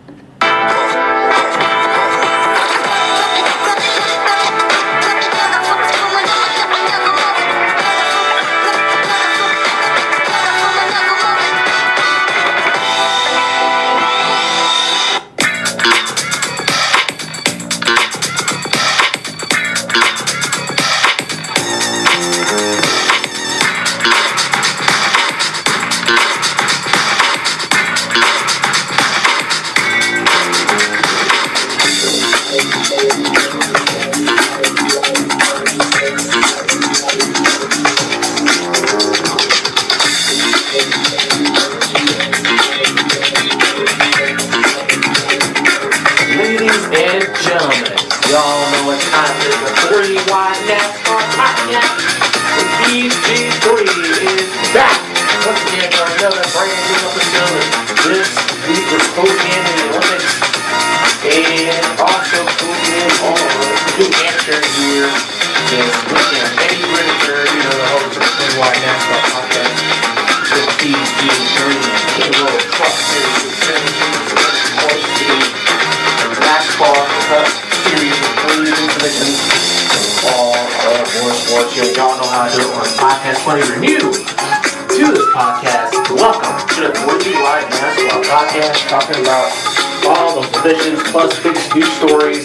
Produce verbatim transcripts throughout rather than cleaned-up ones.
Y'all know how to do it on Podcast twenty Review. To this podcast, welcome to the three Wide NASCAR podcast, talking about all the divisions plus big news stories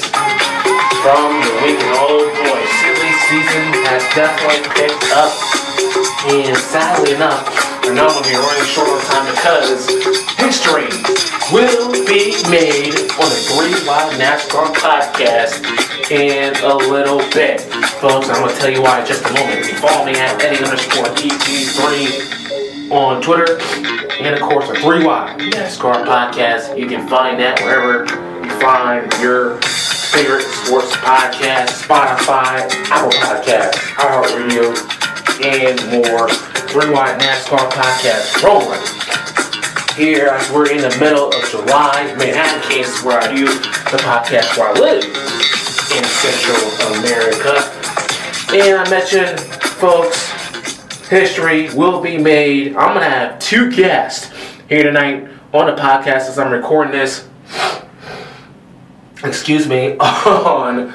from the week. And oh boy, silly season has definitely picked up. And sadly enough, I know I'm going to be running short on time because history will be made on the three Wide NASCAR podcast in a little bit. Folks, I'm going to tell you why in just a moment. You follow me at Eddie underscore E G three on Twitter. And of course, the three Wide NASCAR podcast. You can find that wherever you find your favorite sports podcast, Spotify, Apple Podcasts, iHeartRadio, and more. three Wide NASCAR podcast rolling. Here, as we're in the middle of July, Manhattan, Kansas, where I do the podcast where I live in Central America. And I mentioned, folks, history will be made. I'm going to have two guests here tonight on the podcast as I'm recording this. Excuse me, on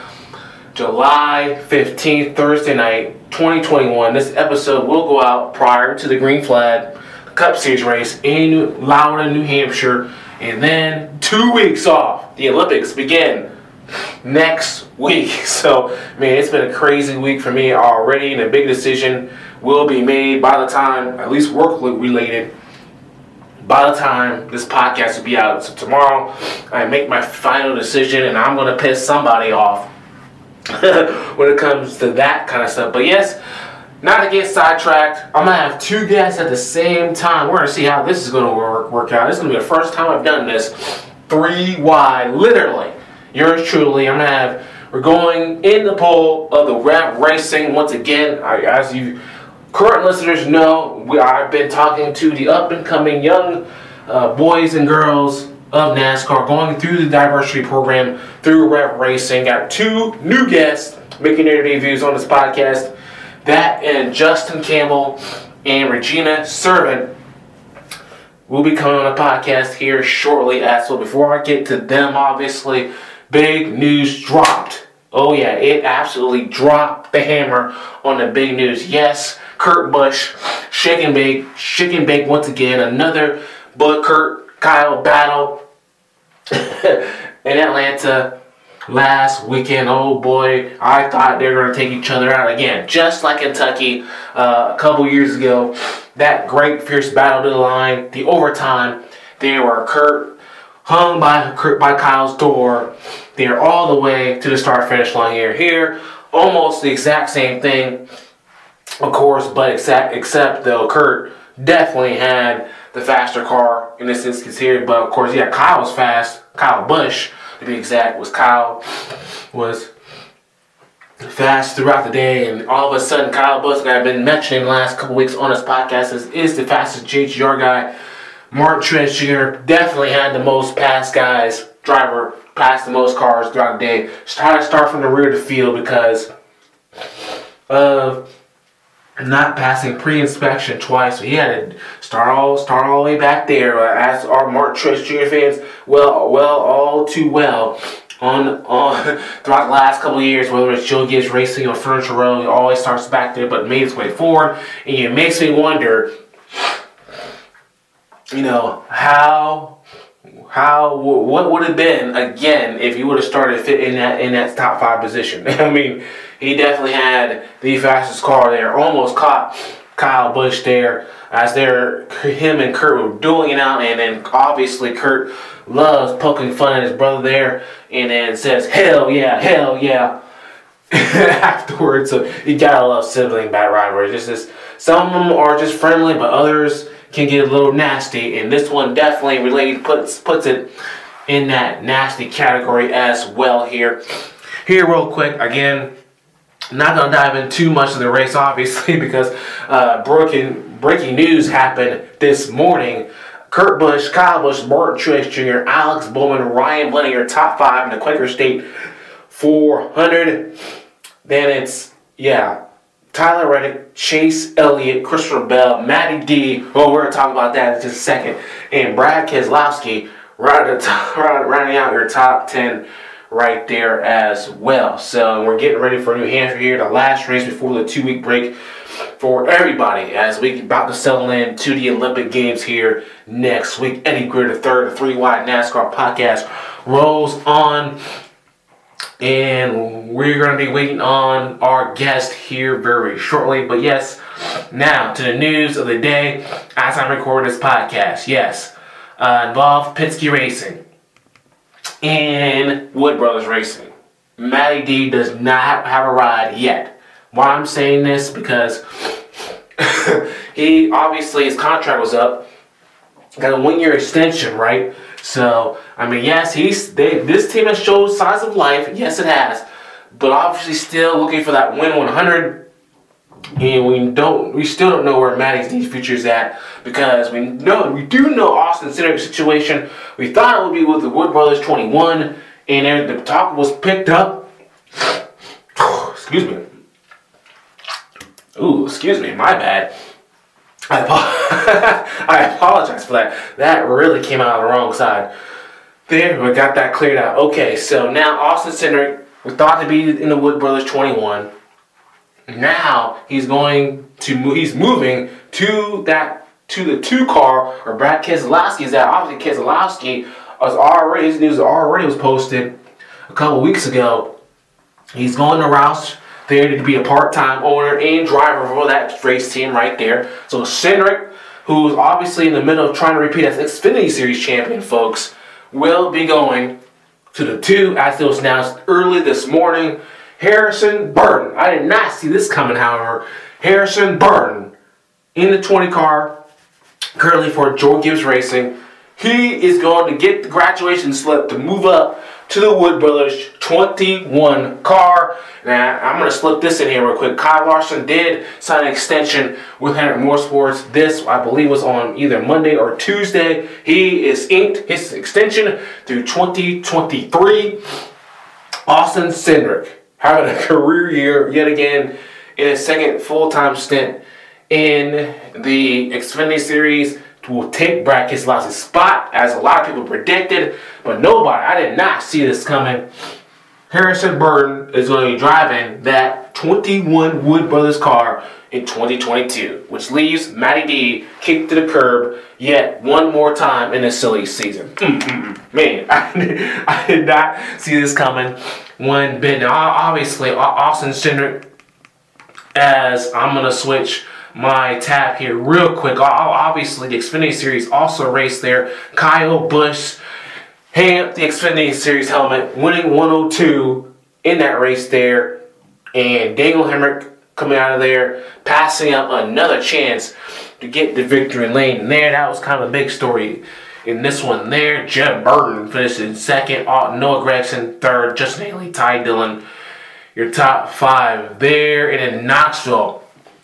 July fifteenth, Thursday night, twenty twenty-one. This episode will go out prior to the Green Flag Cup Series race in Loudoun, New Hampshire. And then two weeks off. The Olympics begin next week. So, man, it's been a crazy week for me already, and a big decision will be made by the time, at least work related, by the time this podcast will be out. So tomorrow, I make my final decision, and I'm going to piss somebody off when it comes to that kind of stuff. But yes, not to get sidetracked, I'm going to have two guests at the same time. We're going to see how this is going to work, work out. This is going to be the first time I've done this. Three wide, literally. Yours truly. I'm going to have, we're going in the poll of the Rev Racing. Once again, I, as you current listeners know, we, I've been talking to the up-and-coming young uh, boys and girls of NASCAR, going through the diversity program through Rev Racing. Got two new guests making their debuts on this podcast. That and Justin Campbell and Regina Servant will be coming on the podcast here shortly. As well, before I get to them, obviously, big news dropped. Oh yeah, it absolutely dropped the hammer on the big news. Yes, Kurt Busch, shake and bake, shake and bake once again. Another Bud Kurt Kyle battle in Atlanta last weekend. Oh boy, I thought they were going to take each other out again. Just like Kentucky uh, a couple years ago. That great fierce battle to the line, the overtime. They were Kurt hung by Kurt by Kyle's door. They're all the way to the start finish line here. Here, almost the exact same thing, of course, but except, except though Kurt definitely had the faster car in this instance here. But of course, yeah, Kyle was fast. Kyle Busch, to be exact, was Kyle was fast throughout the day, and all of a sudden, Kyle Busch, that I've been mentioning the last couple weeks on this podcast, is, is the fastest J G R guy. Martin Truex Junior definitely had the most pass guys, driver passed the most cars throughout the day. Try to start from the rear of the field because of not passing pre-inspection twice, so he had to start all start all the way back there. Uh, as our Martin Truex Junior fans, well, well, all too well, on on throughout the last couple of years, whether it's Joe Gibbs Racing or Furniture Row, he always starts back there, but made his way forward, and it makes me wonder, you know, how how what would have been again if he would have started fit in that in that top five position. I mean. He definitely had the fastest car there. Almost caught Kyle Busch there as they're him and Kurt were dueling it out, and then obviously Kurt loves poking fun at his brother there, and then says "Hell yeah, hell yeah" afterwards. So you gotta love sibling bad rivalry. Just this, some of them are just friendly, but others can get a little nasty, and this one definitely really puts puts it in that nasty category as well. Here, here, real quick again. Not going to dive in too much of the race, obviously, because uh, breaking, breaking news happened this morning. Kurt Busch, Kyle Busch, Martin Truex Junior, Alex Bowman, Ryan Blaney are top five in the Quaker State four hundred. Then it's, yeah, Tyler Reddick, Chase Elliott, Christopher Bell, Matty D. Well, we're going to talk about that in just a second. And Brad Keselowski rounding out your top ten right there as well. So we're getting ready for New Hampshire here, the last race before the two-week break for everybody as we about to settle in to the Olympic Games here next week. Eddie Greer the third, the Three Wide NASCAR podcast rolls on, and we're going to be waiting on our guest here very shortly. But yes, now to the news of the day as I'm recording this podcast. Yes, uh, involved Penske Racing and Wood Brothers Racing. Matty D does not have a ride yet. Why I'm saying this? Because he obviously his contract was up. Got a one-year extension, right? So I mean, yes, he's they, this team has showed signs of life. Yes, it has, but obviously still looking for that win one hundred. And we don't, we still don't know where Matty D's future is at, because we know, we do know Austin Cindric's situation. We thought it would be with the Wood Brothers twenty-one, and the talk was picked up. Excuse me. Ooh, excuse me, my bad. I, I apologize for that. That really came out on the wrong side. There, we got that cleared out. Okay, so now Austin Cindric was thought to be in the Wood Brothers twenty-one. Now he's going to move, he's moving to that to the two car or Brad Keselowski is at. Obviously Keselowski was already his news already was posted a couple weeks ago. He's going to Roush there to be a part-time owner and driver for that race team right there. So Cindric, who's obviously in the middle of trying to repeat as Xfinity Series champion, folks, will be going to the two, as it was announced early this morning. Harrison Burton. I did not see this coming, however. Harrison Burton in the twenty car, currently for Joe Gibbs Racing. He is going to get the graduation slip to move up to the Wood Brothers twenty-one car. Now, I'm going to slip this in here real quick. Kyle Larson did sign an extension with Hendrick Motorsports. This, I believe, was on either Monday or Tuesday. He is inked his extension through twenty twenty-three. Austin Cindric having a career year yet again in his second full-time stint in the Xfinity Series, will take Brad Keselowski's spot, as a lot of people predicted, but nobody, I did not see this coming. Harrison Burton is going to be driving that twenty-one Wood Brothers car in twenty twenty-two, which leaves Matty D kicked to the curb yet one more time in this silly season. Mm-mm-mm. Man, I did, I did not see this coming one bit. Now, obviously, Austin Cindric, as I'm going to switch my tab here real quick. Obviously, the Xfinity Series also raced there. Kyle Busch hanging up the Xfinity Series helmet, winning one oh two in that race there. And Daniel Hemrick coming out of there, passing up another chance to get the victory lane there. That was kind of a big story in this one there. Jeb Burton finished in second. Noah Gragson third. Justin Haley, Ty Dillon, your top five there. And in Knoxville,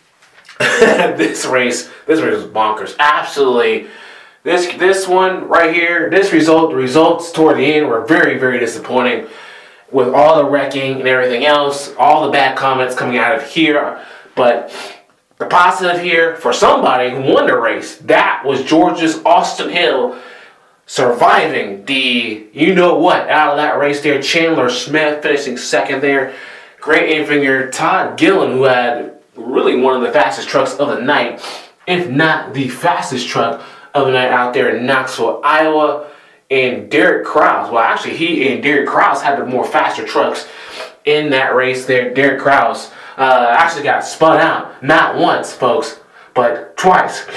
this race, this race was bonkers. Absolutely. This this one right here, this result, the results toward the end were very, very disappointing. With all the wrecking and everything else, all the bad comments coming out of here. But the positive here for somebody who won the race, that was Georgia's Austin Hill surviving the you know what out of that race there. Chandler Smith finishing second there. Great aim finger. Todd Gillen, who had really one of the fastest trucks of the night, if not the fastest truck of the night out there in Knoxville, Iowa. And Derek Krause, well actually he and Derek Krause had the more faster trucks in that race there. Derek Krause uh, actually got spun out, not once folks, but twice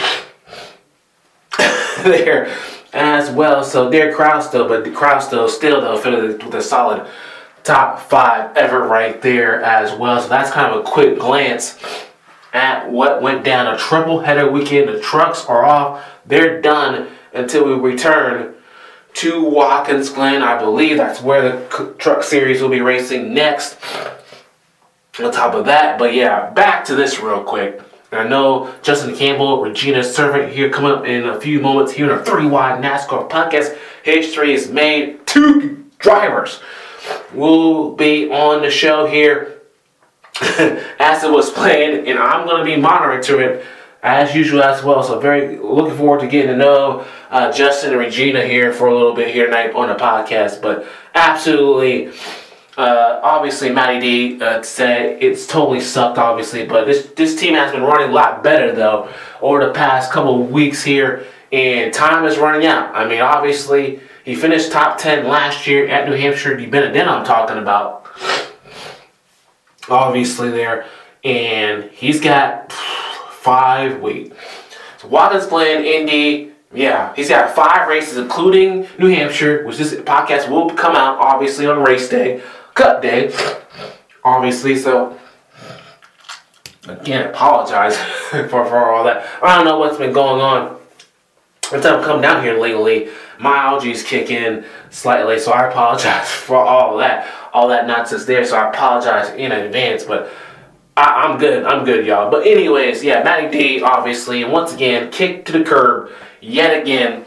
there as well. So Derek Krause though, but Krause though still though finished with a solid top five ever right there as well. So that's kind of a quick glance at what went down. A triple header weekend. The trucks are off. They're done until we return to Watkins Glen. I believe that's where the truck series will be racing next. On top of that, but yeah, back to this real quick. I know Justin Campbell, Regina Servant here coming up in a few moments here in our three wide NASCAR podcast. History is made. Two drivers will be on the show here as it was planned, and I'm going to be monitoring it as usual as well. So very looking forward to getting to know uh, Justin and Regina here for a little bit here tonight on the podcast. But absolutely, uh, obviously, Matty D uh, said it's totally sucked, obviously. But this this team has been running a lot better though over the past couple of weeks here, and time is running out. I mean, obviously, he finished top ten last year at New Hampshire. The Benetton I'm talking about, obviously there, and he's got five wait. So Watkins Glen, Indy, yeah, he's got five races, including New Hampshire, which this podcast will come out obviously on race day, cut day, obviously. So again, apologize for, for all that. I don't know what's been going on. Every time I come down here lately, my allergies kick in slightly, so I apologize for all that, all that nonsense there. So I apologize in advance, but I, I'm good. I'm good, y'all. But anyways, yeah, Matty D, obviously, and once again, kicked to the curb yet again,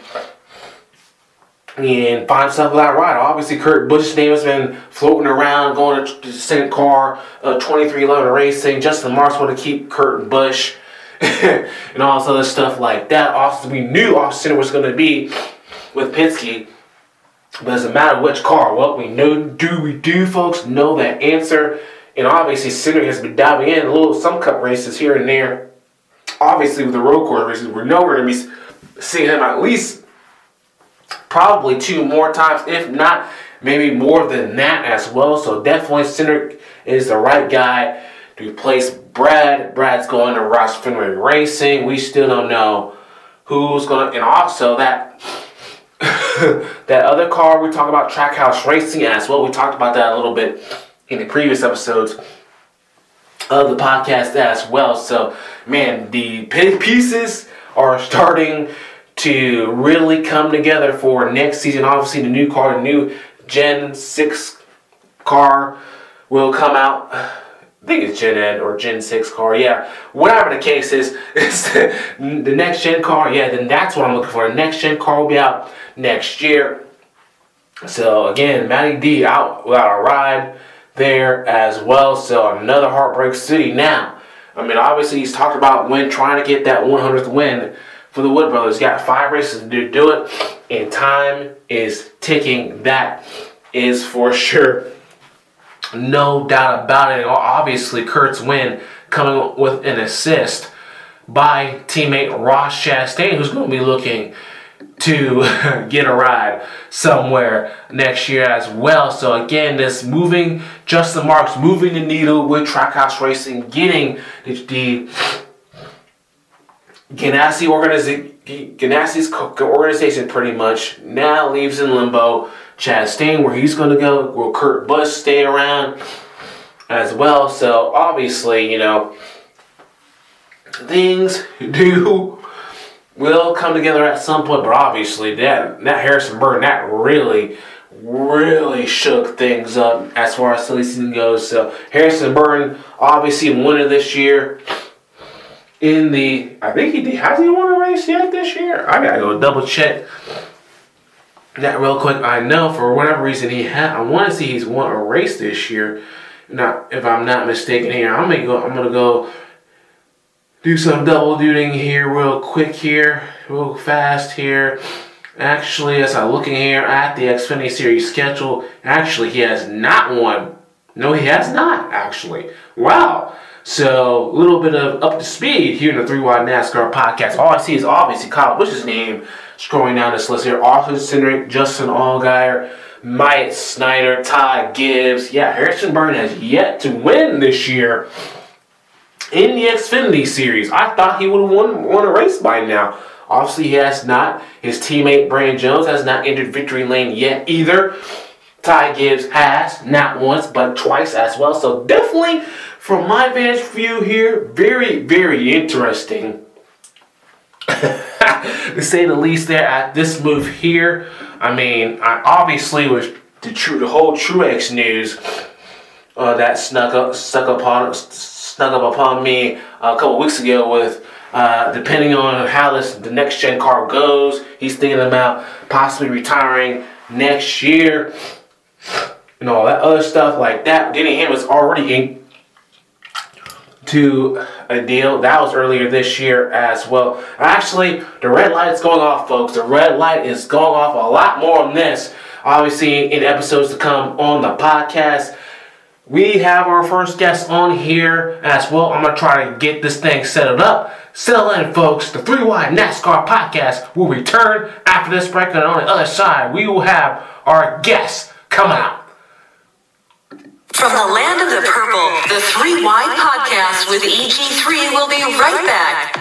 and find himself that ride. Obviously, Kurt Busch's name has been floating around, going to the second car, uh, twenty-three eleven Racing. Justin Marks want to keep Kurt Busch and all this other stuff like that. Austin, we knew Austin was going to be with Penske, but it doesn't matter which car. What we know, do we do, folks? Know that answer. And obviously, Cindric has been diving in a little some cup races here and there. Obviously, with the road course races, we know we're going to be seeing him at least probably two more times, if not maybe more than that as well. So definitely, Cindric is the right guy to replace Brad. Brad's going to Roush Fenway Racing. We still don't know who's going to, and also that that other car we talked about, Trackhouse Racing as well. We talked about that a little bit in the previous episodes of the podcast as well. So, man, the pieces are starting to really come together for next season. Obviously, the new car, the new Gen six car will come out. I think it's Gen Ed or Gen six car. Yeah, whatever the case is, it's the next gen car. Yeah, then that's what I'm looking for. The next gen car will be out next year. So, again, Matty D out without a ride there as well. So another heartbreak city now. I mean, obviously he's talked about when trying to get that one hundredth win for the Wood Brothers. He's got five races to do it, and time is ticking. That is for sure. No doubt about it. Obviously, Kurt's win coming with an assist by teammate Ross Chastain, who's going to be looking to get a ride somewhere next year as well. So again, this moving Justin Marks, moving the needle with Trackhouse Racing, getting the, the Ganassi organiza- Ganassi's organization pretty much now leaves in limbo. Chastain, where he's going to go, will Kurt Busch stay around as well? So obviously, you know, things do will come together at some point, but obviously that that Harrison Burton, that really, really shook things up as far as silly season goes. So Harrison Burton, obviously a winner this year in the, I think he did, has he won a race yet this year? I gotta go double check that real quick. I know for whatever reason he had, I want to see he's won a race this year. Not if I'm not mistaken here. I'm gonna go. I'm gonna go do some double duty here real quick here, real fast here. Actually, as I'm looking here at the Xfinity Series schedule, actually he has not won. No, he has not, actually. Wow. So, a little bit of up to speed here in the three wide NASCAR podcast. All I see is obviously Kyle Busch's name scrolling down this list here. Austin Cindric, Justin Allgaier, Myatt Snider, Ty Gibbs. Yeah, Harrison Burton has yet to win this year in the Xfinity Series. I thought he would have won, won a race by now. Obviously, he has not. His teammate Brandon Jones has not entered victory lane yet either. Ty Gibbs has, not once, but twice as well. So definitely, from my vantage view here, very, very interesting. To say the least there at this move here. I mean, I obviously was the true, the whole Truex news uh, that snuck up, snuck upon, snuck up upon me a couple weeks ago with Uh, depending on how this the next gen car goes, he's thinking about possibly retiring next year and all that other stuff like that. Denny Hamlin's already in to a deal that was earlier this year as well. Actually, the red light is going off, folks. The red light is going off a lot more on this. Obviously, in episodes to come on the podcast. We have our first guest on here as well. I'm going to try to get this thing set up. Settle in, folks. The three wide NASCAR podcast will return after this break. And on the other side, we will have our guests come out. From the land of the purple, the three wide podcast with E G three will be right back.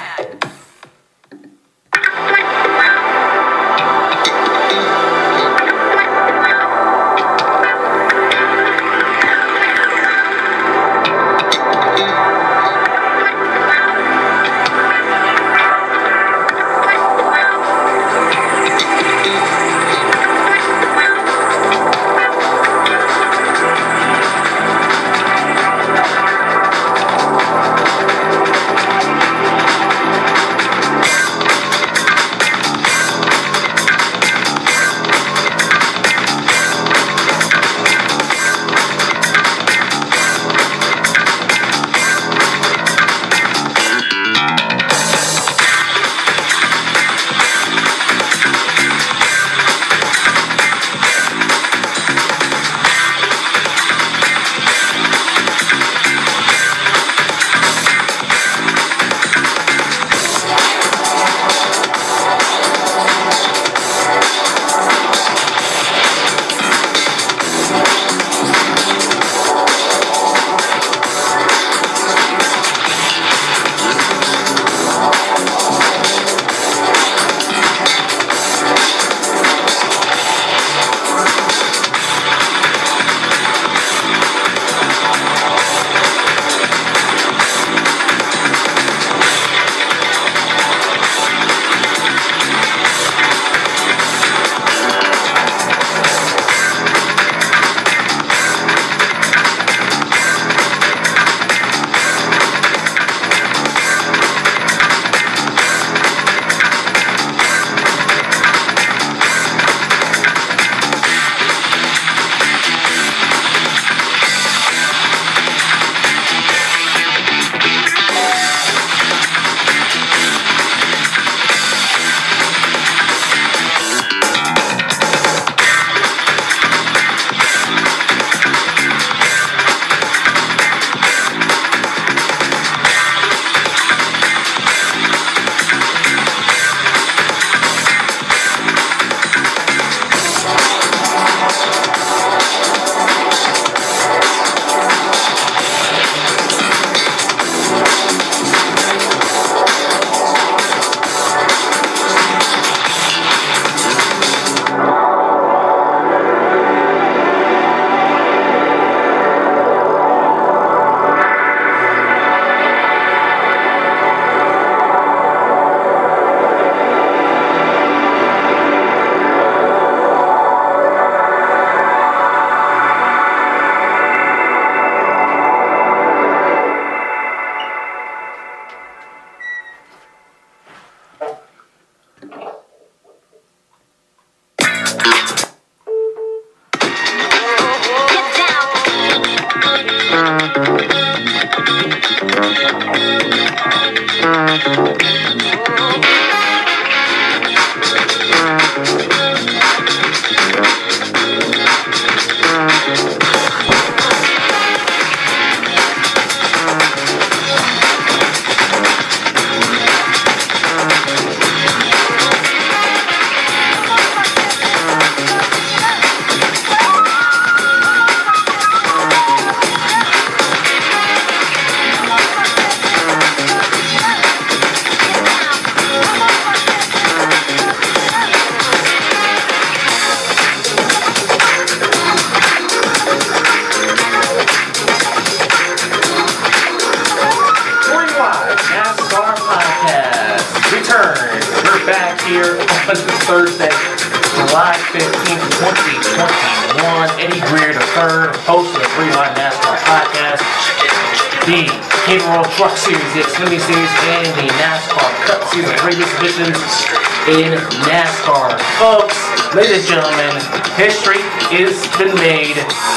Thursday, July fifteenth, twenty twenty-one. Eddie Greer the third, host of the Free Line NASCAR podcast, the King World Truck Series Xfinity Series, and the NASCAR Cup Series previous editions in NASCAR. Folks, ladies and gentlemen, history has been made.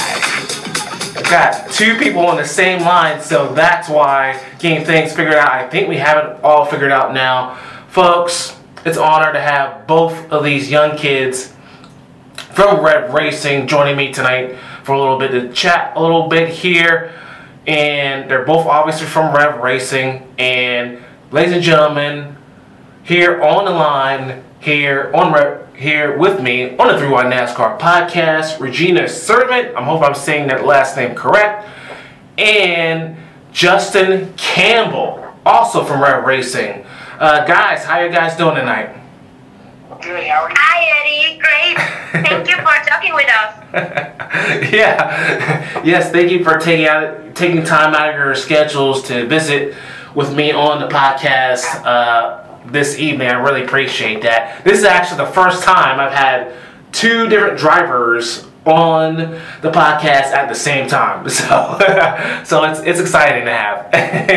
I've got two people on the same line, so that's why getting things figured out. I think we have it all figured out now. Folks, it's an honor to have both of these young kids from Rev Racing joining me tonight for a little bit to chat a little bit here. And they're both obviously from Rev Racing. And ladies and gentlemen, here on the line, here on Rev, here with me on the three Y NASCAR podcast, Regina Servant. I hope I'm saying that last name correct. And Justin Campbell, also from Rev Racing. Uh, guys, how you guys doing tonight? Good, how are you? Hi, Eddie. Great. Thank you for talking with us. Yeah. Yes, thank you for taking out taking time out of your schedules to visit with me on the podcast uh, this evening. I really appreciate that. This is actually the first time I've had two different drivers on the podcast at the same time. So, so it's it's exciting to have.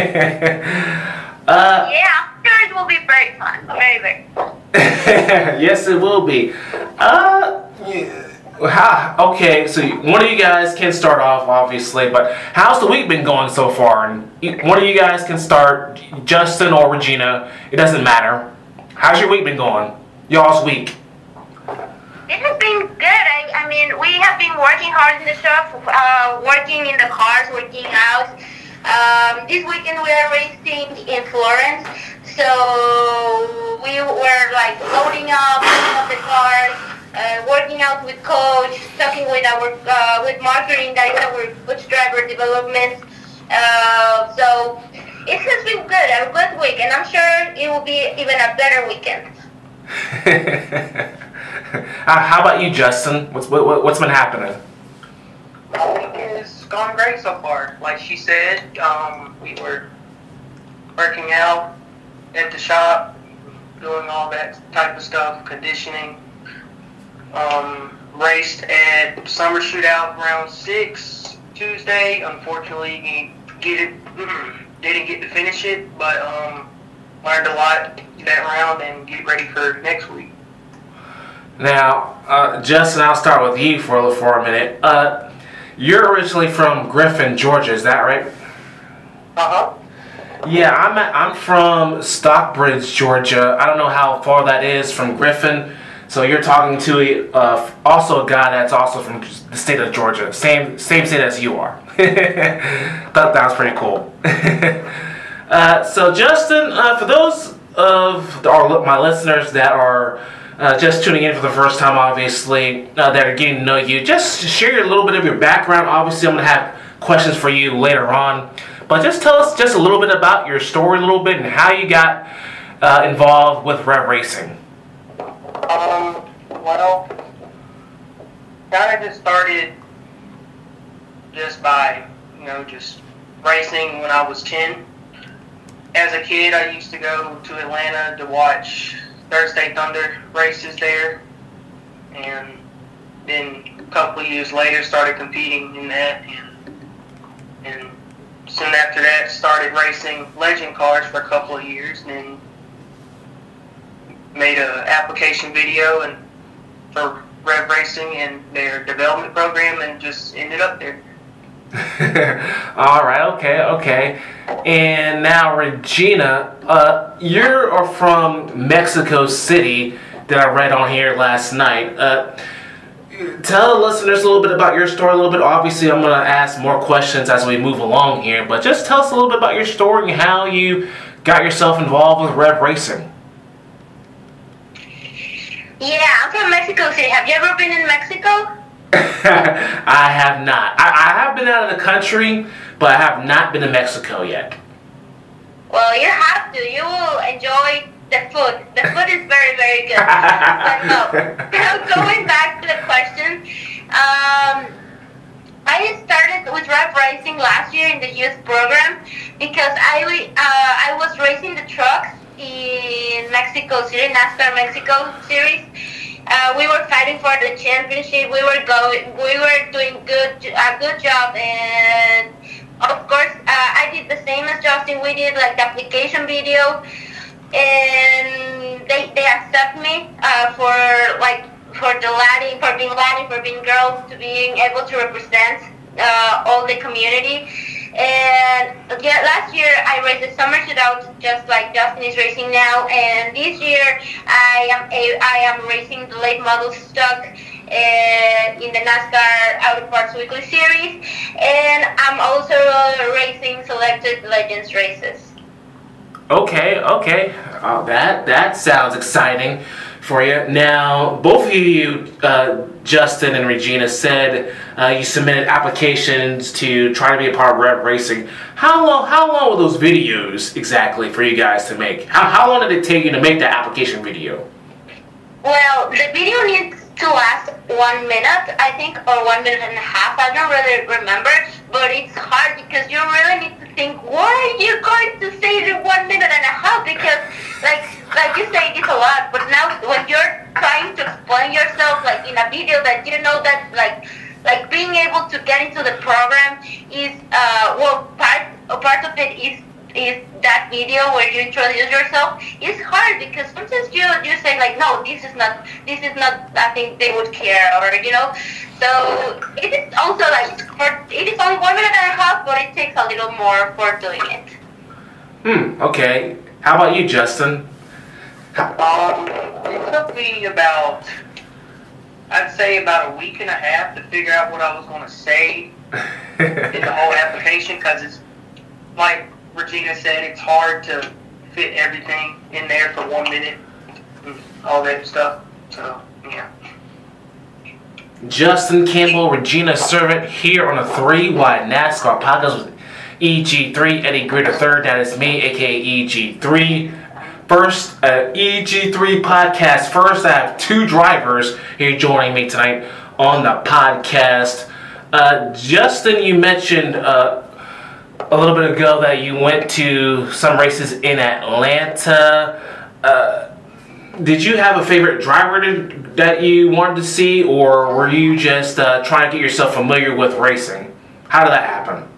uh, yeah. It will be very fun. Very, very fun. Yes, it will be. Uh, how, okay, so one of you guys can start off, obviously, but how's the week been going so far? And one of you guys can start, Justin or Regina. It doesn't matter. How's your week been going? Y'all's week. It has been good. I, I mean, we have been working hard in the shop, uh, working in the cars, working out. Um, this weekend we are racing in Florence. So we were like loading up, loading up the cars, uh, working out with coach, talking with our uh, with marketing, that is our coach driver development. Uh, so it has been good, a good week, and I'm sure it will be even a better weekend. uh, how about you, Justin? What's what, what's been happening? My week is going great so far. Like she said, um, we were working out at the shop, doing all that type of stuff, conditioning. Um, raced at Summer Shootout round six Tuesday. Unfortunately, get it didn't get to finish it, but um, learned a lot that round and get ready for next week. Now, uh, Justin, I'll start with you for for a minute. Uh, you're originally from Griffin, Georgia, is that right? Uh huh. Yeah, I'm at, I'm from Stockbridge, Georgia. I don't know how far that is from Griffin. So you're talking to uh, also a guy that's also from the state of Georgia, same same state as you are. Thought that was pretty cool. uh, so Justin, uh, for those of our, my listeners that are uh, just tuning in for the first time, obviously uh, that are getting to know you, just share a little bit of your background. Obviously, I'm gonna have questions for you later on. But just tell us just a little bit about your story a little bit and how you got uh, involved with Rev Racing. Um, well, kind of just started just by, you know, just racing when I was ten. As a kid, I used to go to Atlanta to watch Thursday Thunder races there. And then a couple of years later, started competing in that. And, and soon after that, started racing legend cars for a couple of years, and then made an application video and for Rev Racing and their development program, and just ended up there. All right, okay, okay. And now, Regina, uh, you're from Mexico City that I read on here last night. Uh, tell the listeners a little bit about your story a little bit. Obviously, I'm going to ask more questions as we move along here, but just tell us a little bit about your story and how you got yourself involved with Rev Racing. Yeah, I'm from Mexico City. Have you ever been in Mexico? I have not. I, I have been out of the country, but I have not been to Mexico yet. Well, you have to. You will enjoy the food. The food is very, very good. But no, going back to the question, um, I started with Rev Racing last year in the youth program because I, uh, I was racing the trucks in Mexico City, NASCAR Mexico Series. Uh, we were fighting for the championship. We were going. We were doing good, a good job, and of course, uh, I did the same as Justin. We did like the application video, and they they accept me uh, for like for the Latin, for being Latin, for being girls, to being able to represent uh, all the community. And yeah, last year I raced the summer shootout just like Justin is racing now, and this year I am a, I am racing the late model stock uh, in the NASCAR Auto Parts Weekly Series, and I'm also uh, racing selected Legends races. Okay, okay, uh, that that sounds exciting for you. Now, both of you, uh, Justin and Regina, said uh, you submitted applications to try to be a part of Rev Racing. How long? How long were those videos exactly for you guys to make? How how long did it take you to make that application video? Well, the video needs to last one minute, I think, or one minute and a half. I don't really remember, but it's hard because you really need to think, what are you going to say in one minute and a half? Because, like, like you say, it's a lot. But now, when you're trying to explain yourself, like in a video, that you know that, like, like being able to get into the program is, uh, well, part part of it is. is that video where you introduce yourself is hard because sometimes you you say like, no, this is not this is not I think they would care, or you know. So it is also like for it is only one minute and a half, but it takes a little more for doing it. Hmm. Okay. How about you, Justin? Um, it took me about, I'd say about a week and a half to figure out what I was going to say in the whole application, because it's like Regina said, it's hard to fit everything in there for one minute, and all that stuff. So, yeah. Justin Campbell, Regina Servant, here on a three-wide NASCAR podcast with E G three, Eddie Gritter third. That is me, aka E G three. First, uh, E G three podcast. First, I have two drivers here joining me tonight on the podcast. Uh, Justin, you mentioned uh, a little bit ago that you went to some races in Atlanta. Uh, did you have a favorite driver to, that you wanted to see, or were you just uh, trying to get yourself familiar with racing? How did that happen?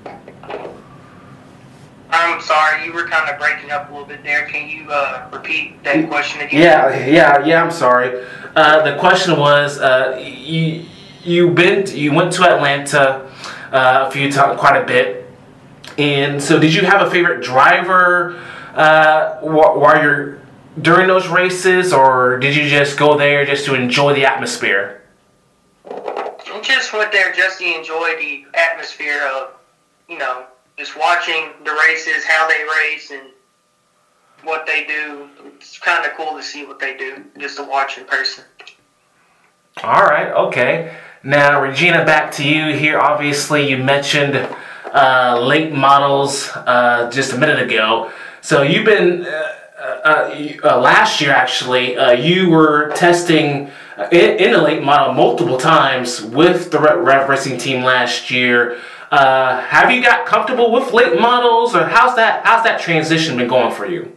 I'm sorry, you were kind of breaking up a little bit there. Can you uh, repeat that question again? Yeah, yeah, yeah. I'm sorry. Uh, the question was, uh, you you been you went to Atlanta uh, a few times, quite a bit. And so, did you have a favorite driver uh, while you're during those races, or did you just go there just to enjoy the atmosphere? I just went there just to enjoy the atmosphere of, you know, just watching the races, how they race, and what they do. It's kind of cool to see what they do, just to watch in person. All right, okay. Now, Regina, back to you here. Obviously, you mentioned uh, late models uh, just a minute ago. So you've been, uh, uh, uh, last year actually, uh, you were testing in, in the late model multiple times with the Rev Racing team last year. Uh, have you got comfortable with late models, or how's that how's that transition been going for you?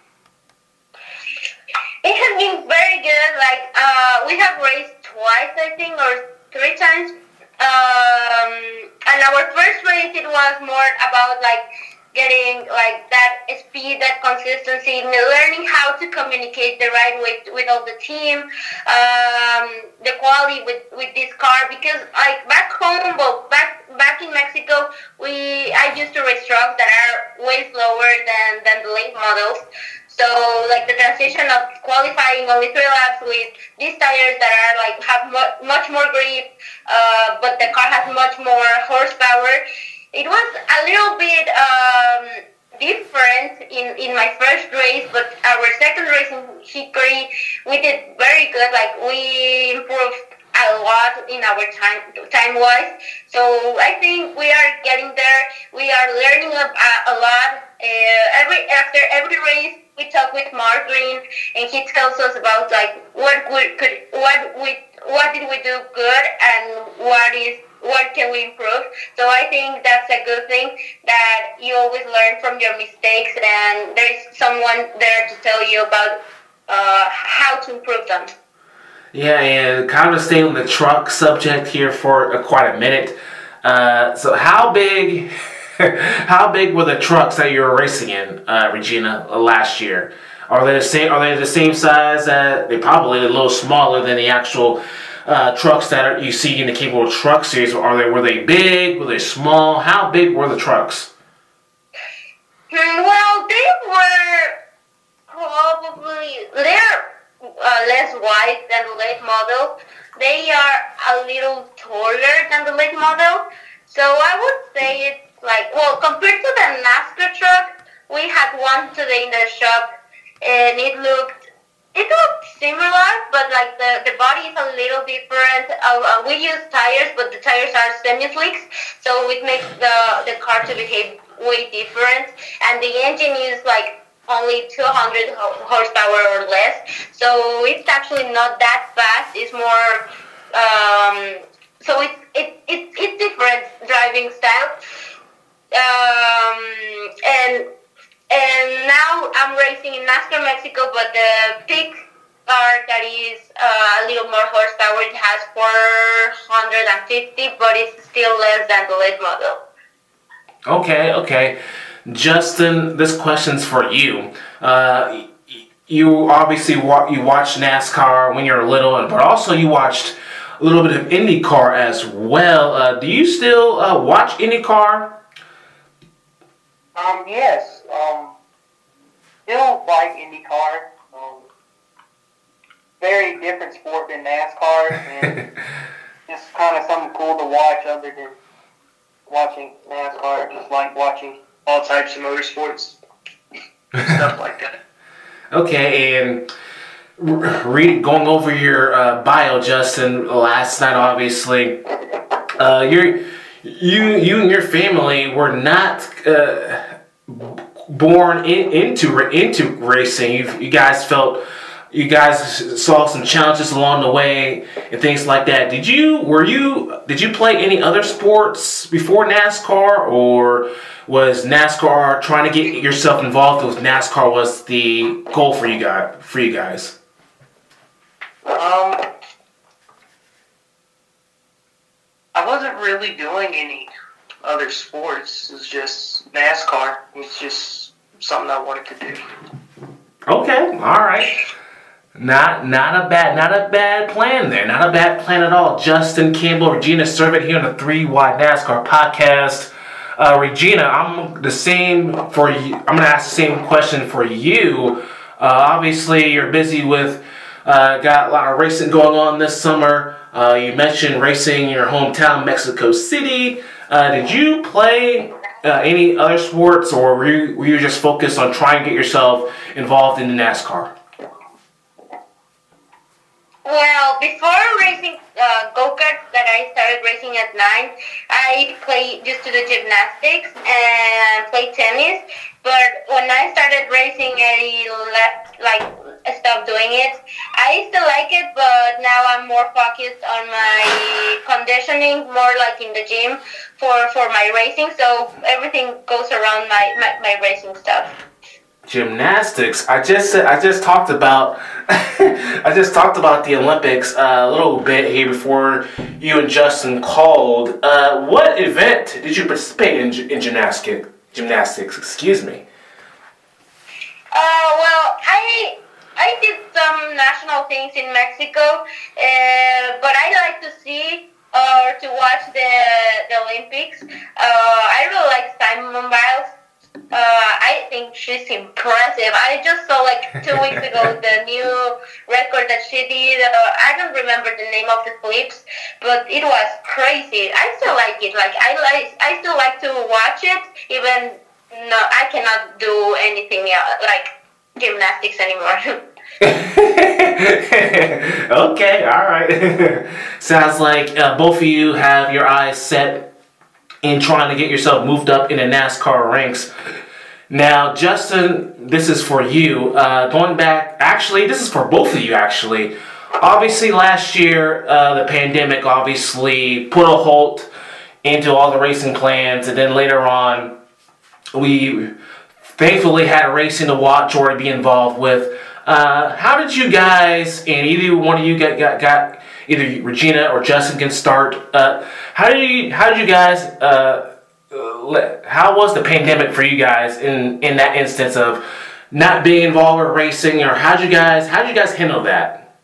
It has been very good. Like uh, we have raced twice, I think, or three times. Um, and our first race, it was more about like getting like that speed, that consistency, learning how to communicate the right way with all the team, um, the quality with, with this car, because like back home, well, back back in Mexico, we I used to race trucks that are way slower than, than the late models. So like the transition of qualifying only three laps with these tires that are like have mu- much more grip, uh, but the car has much more horsepower. It was a little bit um, different in, in my first race, but our second race in Hickory, we did very good. Like we improved a lot in our time time wise. So I think we are getting there. We are learning a, a lot. Uh, every after every race, we talk with Mark Green, and he tells us about like what we could, what we, what did we do good, and what is, what can we improve. So I think that's a good thing, that you always learn from your mistakes, and there is someone there to tell you about uh, how to improve them. Yeah, and kind of staying on the truck subject here for uh, quite a minute. Uh, so how big? How big were the trucks that you were racing in, uh, Regina, uh, last year? Are they the same? Are they the same size? That they probably a little smaller than the actual uh, trucks that are, you see in the Cape World Truck Series. Are they? Were they big? Were they small? How big were the trucks? Hmm, well, they were probably they're uh, less wide than the late model. They are a little taller than the late model. So I would say it's like, well, compared to the NASCAR truck, we had one today in the shop, and it looked, it looked similar, but like the, the body is a little different. Uh, uh, we use tires, but the tires are semi-slicks, so it makes the, the car to behave way different, and the engine is like only two hundred horsepower or less, so it's actually not that fast. It's more, um, so it's, it, it, it's different driving style. Um, and and now I'm racing in NASCAR Mexico, but the pick car that is uh, a little more horsepower, it has four hundred fifty, but it's still less than the late model. Okay, okay. Justin, this question's for you. Uh, you obviously wa- you watched NASCAR when you were little, but also you watched a little bit of IndyCar as well. Uh, do you still uh, watch IndyCar? Um, yes, um, still like IndyCar. Um, very different sport than NASCAR, and just kind of something cool to watch other than watching NASCAR. Just like watching all types of motorsports, stuff like that. Okay, and read going over your uh, bio, Justin. Last night, obviously, uh, you're. You, you and your family were not uh, born in, into into racing. You, you guys felt, you guys saw some challenges along the way and things like that. Did you were you did you play any other sports before NASCAR, or was NASCAR trying to get yourself involved with NASCAR was the goal for you guys? For you guys. Um. I wasn't really doing any other sports. It was just NASCAR. It was just something I wanted to do. Okay, all right. Not not a bad not a bad plan there. Not a bad plan at all. Justin Campbell, Regina Servant here on the three Wide NASCAR podcast. Uh, Regina, I'm the same for you. I'm gonna ask the same question for you. Uh, obviously, you're busy with uh, got a lot of racing going on this summer. Uh, you mentioned racing in your hometown, Mexico City. Uh, did you play uh, any other sports, or were you, were you just focused on trying to get yourself involved in the NASCAR? Well, before racing uh, go-karts that I started racing at nine, I played used to do gymnastics and play tennis. But when I started racing, I left, like, I stopped doing it. I still like it, but now I'm more focused on my conditioning, more like in the gym for, for my racing. So everything goes around my, my, my racing stuff. Gymnastics. I just said. I just talked about. I just talked about the Olympics uh, a little bit here before you and Justin called. Uh, what event did you participate in in gymnastics? Gymnastics. Excuse me. Uh, well, I I did some national things in Mexico, uh, but I like to see or to watch the the Olympics. Uh, I really like Simone Biles. Uh, I think she's impressive. I just saw like two weeks ago the new record that she did. Uh, I don't remember the name of the flips, but it was crazy. I still like it. Like I like, I still like to watch it. Even no, I cannot do anything else, like gymnastics anymore. Okay, all right. Sounds like uh, both of you have your eyes set in trying to get yourself moved up in the NASCAR ranks. Now, Justin, this is for you. Uh, going back, actually, this is for both of you, actually. Obviously, last year, uh, the pandemic obviously put a halt into all the racing plans, and then later on, we thankfully had a racing to watch or to be involved with. Uh, how did you guys, and either one of you got, got, got either Regina or Justin can start. Uh, how did you how did you guys uh, let, how was the pandemic for you guys in, in that instance of not being involved with racing, or how did you guys how did you guys handle that?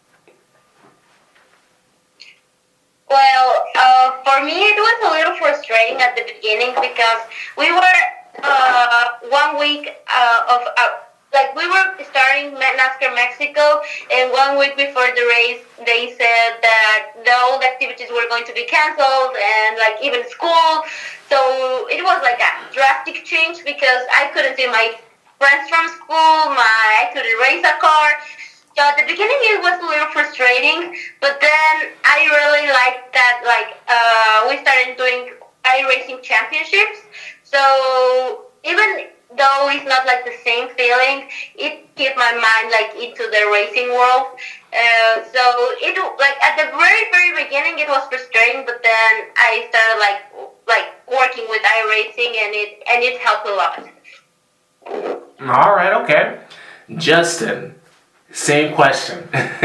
Well, uh, for me it was a little frustrating at the beginning because we were uh, one week uh, of. Uh, Like, we were starting NASCAR Mexico, and one week before the race, they said that the old activities were going to be canceled, and, like, even school. So it was, like, a drastic change because I couldn't see my friends from school, my I couldn't race a car. So at the beginning, it was a little frustrating, but then I really liked that, like, uh, we started doing iRacing championships. So even though it's not like the same feeling, it kept my mind like into the racing world. Uh, so it like at the very very beginning it was frustrating, but then I started like like working with iRacing, and it and it helped a lot. All right, okay. Justin, same question.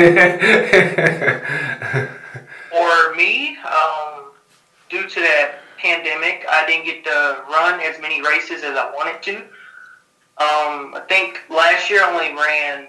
For me, um, due to that pandemic, I didn't get to run as many races as I wanted to. Um, I think last year I only ran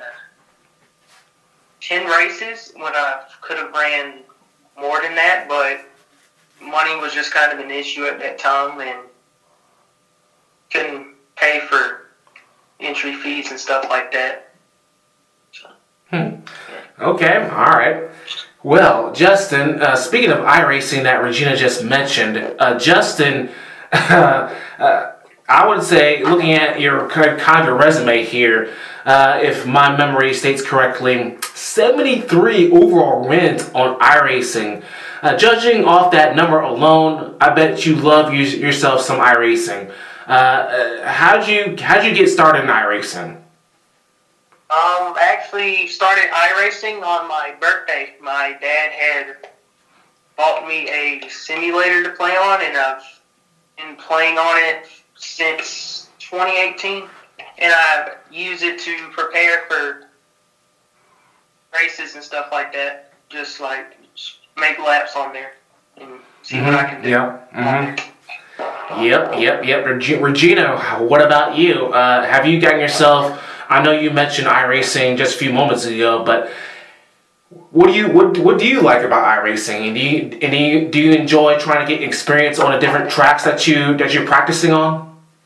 ten races when I could have ran more than that, but money was just kind of an issue at that time, and couldn't pay for entry fees and stuff like that. So, hmm. Okay, all right. Well, Justin, uh, speaking of iRacing that Regina just mentioned, uh, Justin, uh, uh, I would say, looking at your kind of your resume here, uh, if my memory states correctly, seventy-three overall wins on iRacing. Uh, judging off that number alone, I bet you love you, yourself some iRacing. Uh, uh, how'd you how'd you get started in iRacing? Um, I actually started iRacing on my birthday. My dad had bought me a simulator to play on, and I've been playing on it since twenty eighteen, and I've used it to prepare for races and stuff like that. Just like make laps on there and see mm-hmm. what I can do. Yeah. Mm-hmm. Yep, yep, yep. Reg- Regina, what about you? Uh, have you gotten yourself? I know you mentioned iRacing just a few moments ago, but what do you what what do you like about iRacing? And do you and do you, do you enjoy trying to get experience on the different tracks that you that you're practicing on?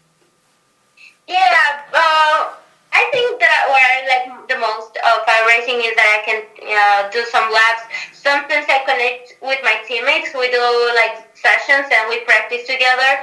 Yeah, uh, I think that what I like the most of iRacing is that I can uh, do some laps. Sometimes I connect with my teammates. We do like sessions and we practice together.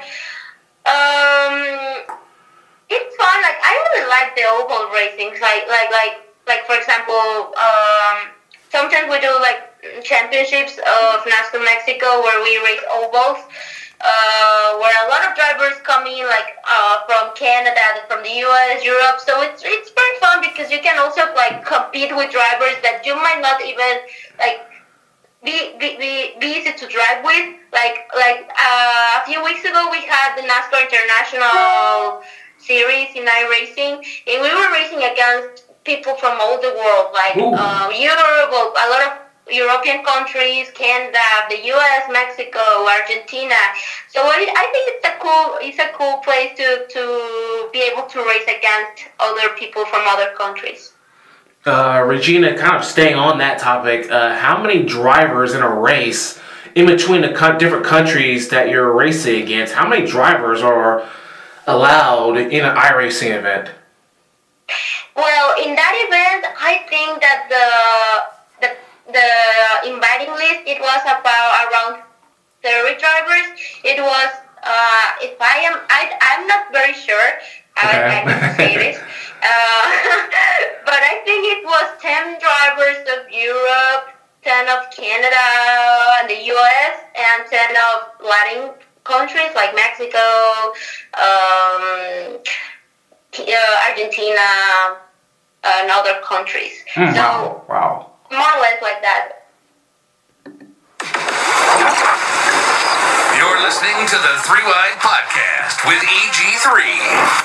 Um. It's fun. Like I really like the oval racing. Like like like like for example, um, sometimes we do like championships of NASCAR Mexico where we race ovals, uh, where a lot of drivers come in like uh, from Canada, from the U S, Europe. So it's it's very fun because you can also like compete with drivers that you might not even like be be be, be easy to drive with. Like like uh, a few weeks ago we had the NASCAR International series in iRacing, and we were racing against people from all the world, like um, Europe, a lot of European countries, Canada, the U S, Mexico, Argentina. So I, I think it's a cool, it's a cool place to to be able to race against other people from other countries. Uh, Regina, kind of staying on that topic, uh, how many drivers in a race in between the co- different countries that you're racing against, how many drivers are allowed in an iRacing event? Well, in that event, I think that the the the inviting list, it was about around thirty drivers. It was uh, if I am I I'm not very sure. Okay. I, I need to say this, uh, but I think it was ten drivers of Europe, ten of Canada and the U S, and ten of Latin countries like Mexico, um, uh, Argentina, and other countries. Mm, so wow. wow. More or less like that. You're listening to the Three Wide Podcast with E G three.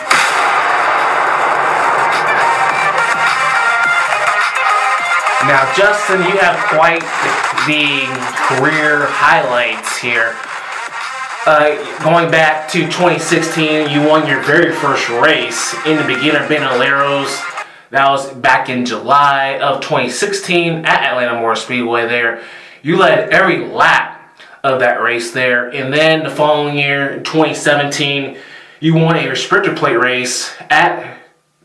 Now, Justin, you have quite the career highlights here. Uh, going back to twenty sixteen, you won your very first race in the Beginner Bandoleros. That was back in July of twenty sixteen at Atlanta Motor Speedway there. You led every lap of that race there. And then the following year, in twenty seventeen, you won a restrictor plate race at,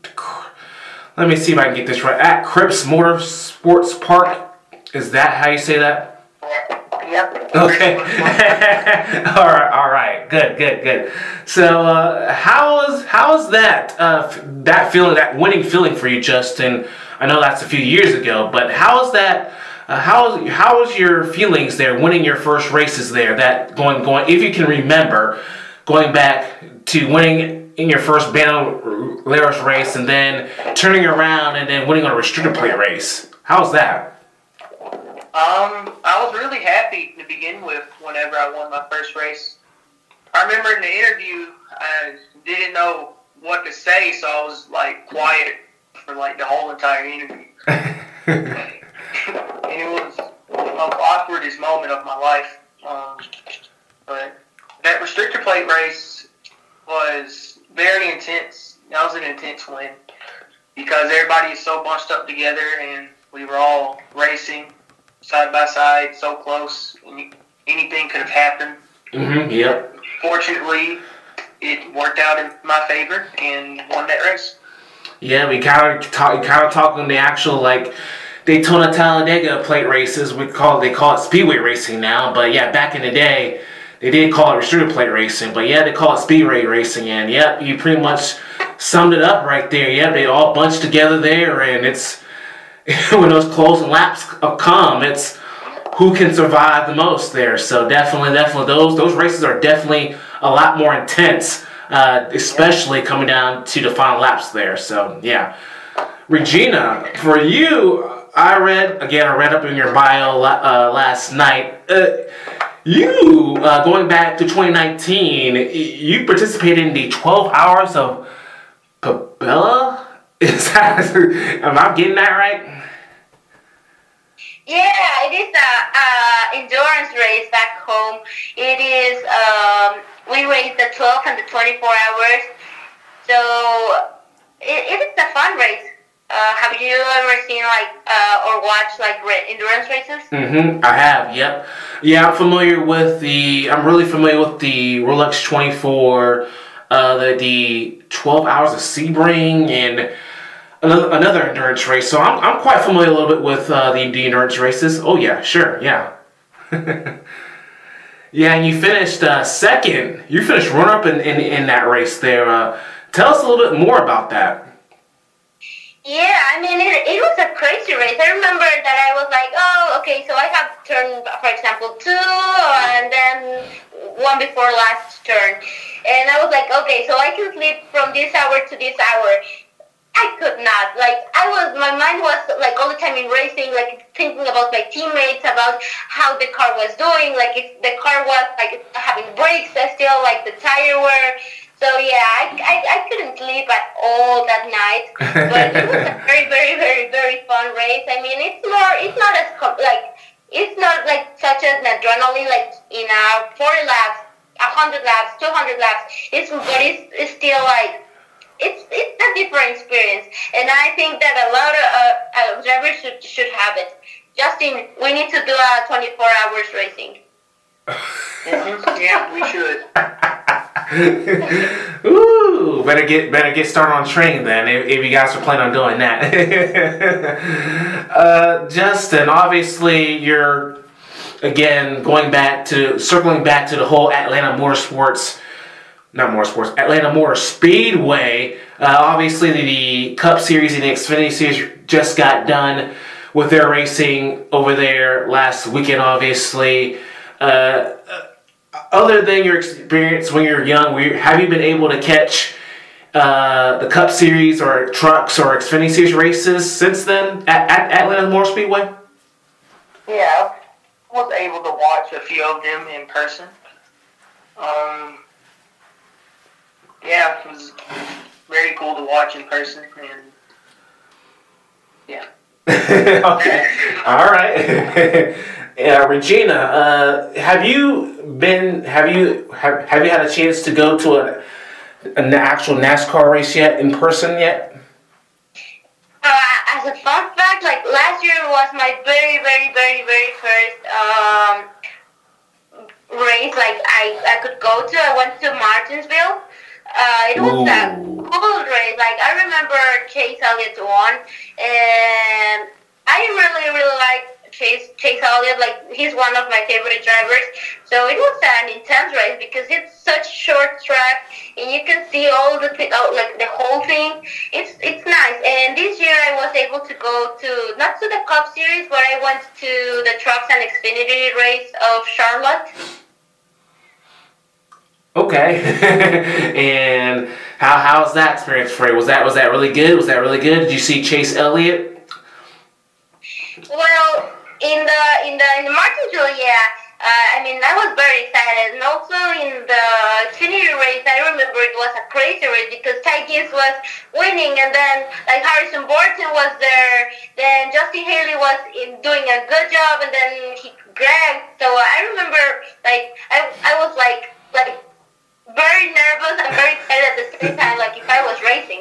let me see if I can get this right, at Cripps Motorsports Park. Is that how you say that? Yep. Okay. all right. All right. Good. Good. Good. So, uh, how is how is that uh, that feeling, that winning feeling for you, Justin? I know that's a few years ago, but how is that? Uh, how how was your feelings there, winning your first races there? That going going, if you can remember, going back to winning in your first Bandoleros race and then turning around and then winning on a restrictor plate race. How's that? Um, I was really happy to begin with whenever I won my first race. I remember in the interview, I didn't know what to say, so I was like quiet for like the whole entire interview. And it was the most awkwardest moment of my life. Um, but that restrictor plate race was very intense. That was an intense win because everybody is so bunched up together and we were all racing side by side, so close. Anything could have happened. Mm-hmm, yep. Fortunately, it worked out in my favor and won that race. Yeah, we kind of talk, kind of talking the actual like Daytona Talladega plate races. We call they call it speedway racing now, but yeah, back in the day, they did call it restrictor plate racing. But yeah, they call it speedway racing, and yeah, you pretty much summed it up right there. Yeah, they all bunched together there, and it's when those closing laps come, it's who can survive the most there. So definitely, definitely, those those races are definitely a lot more intense, uh, especially coming down to the final laps there. So yeah, Regina, for you, I read again. I read up in your bio uh, last night. Uh, you uh, going back to twenty nineteen, you participated in the twelve hours of Pobella. Is that, am I getting that right? Yeah, it is a, a endurance race back home. It is, um, we race the twelve and the twenty-four hours. So it, it is a fun race. Uh, have you ever seen like uh, or watched like endurance races? Mm-hmm. I have. Yep. Yeah, I'm familiar with the. I'm really familiar with the Rolex twenty-four, uh, the the twelve hours of Sebring, and another another endurance race. So I'm I'm quite familiar a little bit with uh, the, the endurance races. Oh yeah, sure, yeah. Yeah, and you finished uh, second. You finished runner up in, in in that race there. Uh, tell us a little bit more about that. Yeah, I mean, it, it was a crazy race. I remember that I was like, oh, okay, so I have turn, for example, two, and then one before last turn. And I was like, okay, so I can sleep from this hour to this hour. I could not. Like, I was, my mind was, like, all the time in racing, like, thinking about my teammates, about how the car was doing. Like, if the car was, like, having brakes, I still, like, the tire were. So, yeah, I, I, I couldn't sleep at all that night. But it was a very, very, very, very fun race. I mean, it's more, it's not as, like, it's not, like, such as an adrenaline, like, in a forty laps, one hundred laps, two hundred laps. It's, but it's, it's still, like, It's it's a different experience, and I think that a lot of uh, uh, drivers should should have it. Justin, we need to do a twenty-four hours racing. Mm-hmm. Yeah, we should. Ooh, better get better get started on training then if, if you guys are planning on doing that. uh, Justin, obviously you're again going back to circling back to the whole Atlanta Motorsports, not Motorsports, Atlanta Motor Speedway. Uh, obviously the, the Cup Series and the Xfinity Series just got done with their racing over there last weekend. Obviously. Uh, Other than your experience when you were young, have you been able to catch uh, the Cup Series or trucks or Xfinity Series races since then at, at Atlanta Motor Speedway? Yeah, I was able to watch a few of them in person. Um, yeah, it was very cool to watch in person, and yeah. Okay, all right. Yeah, Regina, uh, have you been? Have you have, have you had a chance to go to a, an actual NASCAR race yet in person yet? Uh, as a fun fact, like last year was my very, very, very, very first um, race. Like I, I could go to. I went to Martinsville. Uh, it was Ooh. a cool race. Like I remember Chase Elliott won, and I really, really like Chase Chase Elliott. Like he's one of my favorite drivers. So it was an intense race because it's such short track, and you can see all the th- oh, like the whole thing. It's it's nice. And this year I was able to go to not to the Cup Series, but I went to the Trucks and Xfinity race of Charlotte. Okay. And how how's that experience for you? Was that was that really good? Was that really good? Did you see Chase Elliott? Well, in the in the in the Martinsville, yeah. Uh, I mean, I was very excited, and also in the Xfinity race, I remember it was a crazy race because Ty Gibbs was winning, and then like Harrison Burton was there, then Justin Haley was in doing a good job, and then he Greg. So uh, I remember like I I was like like very nervous and very excited at the same time, like if I was racing.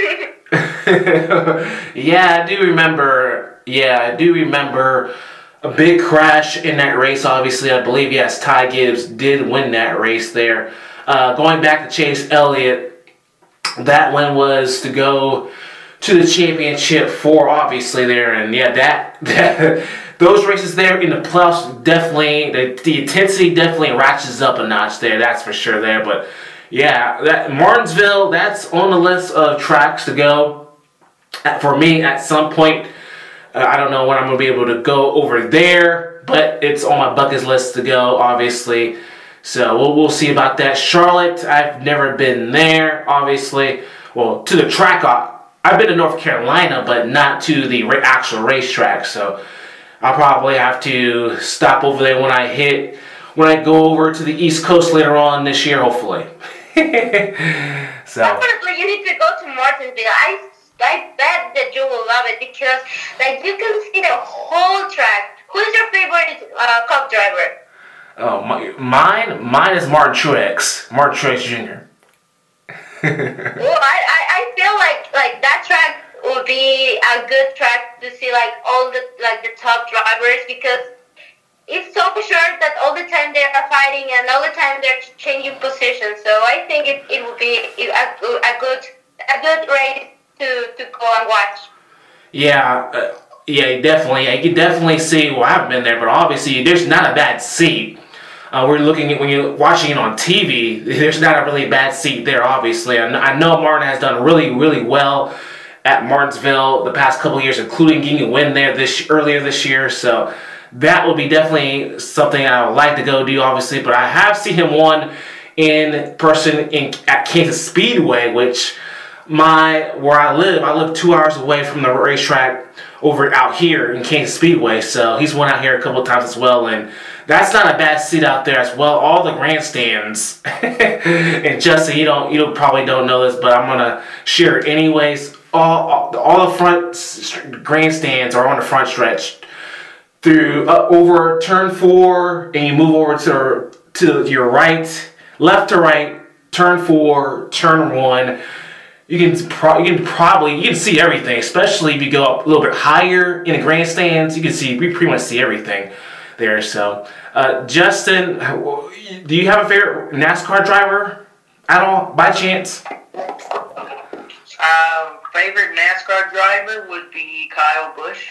Yeah, I do remember. Yeah, I do remember. A big crash in that race, obviously. I believe, yes, Ty Gibbs did win that race there. Uh, going back to Chase Elliott, that one was to go to the championship for, obviously, there. And, yeah, that, that those races there in the playoffs definitely, the, the intensity definitely ratchets up a notch there. That's for sure there. But, yeah, that Martinsville, that's on the list of tracks to go. For me, at some point, Uh, I don't know when I'm going to be able to go over there, but it's on my bucket list to go, obviously. So we'll, we'll see about that. Charlotte, I've never been there, obviously. Well, to the track, I've been to North Carolina, but not to the actual racetrack. So I'll probably have to stop over there when I hit, when I go over to the East Coast later on this year, hopefully. So Definitely, you need to go to Martinsville. I I bet that you will love it because, like, you can see the whole track. Who's your favorite uh, Cup driver? Oh, my, mine, mine is Martin Truex, Martin Truex Junior Well, I, I, I feel like like that track would be a good track to see like all the like the top drivers because it's so short that all the time they are fighting and all the time they're changing positions. So I think it, it would be a, a good a good race to, to go and watch. Yeah, uh, yeah, definitely. You can definitely see. Well, I haven't been there, but obviously there's not a bad seat. Uh, we're looking at when you're watching it on T V. There's not a really bad seat there. Obviously, I know, I know Martin has done really, really well at Martinsville the past couple of years, including getting a win there this earlier this year. So that will be definitely something I would like to go do. Obviously, but I have seen him won in person in at Kansas Speedway, which. My where I live, I live two hours away from the racetrack over out here in Kansas Speedway. So he's won out here a couple of times as well, and that's not a bad seat out there as well. All the grandstands, and Justin, you don't, you probably don't know this, but I'm gonna share it anyways. All, all the front grandstands are on the front stretch through uh, over turn four, and you move over to to your right, left to right, turn four, turn one. You can, pro- you can probably, you can see everything, especially if you go up a little bit higher in the grandstands. You can see, we pretty much see everything. there. So, uh, Justin, do you have a favorite NASCAR driver at all, by chance? Uh, favorite NASCAR driver would be Kyle Busch.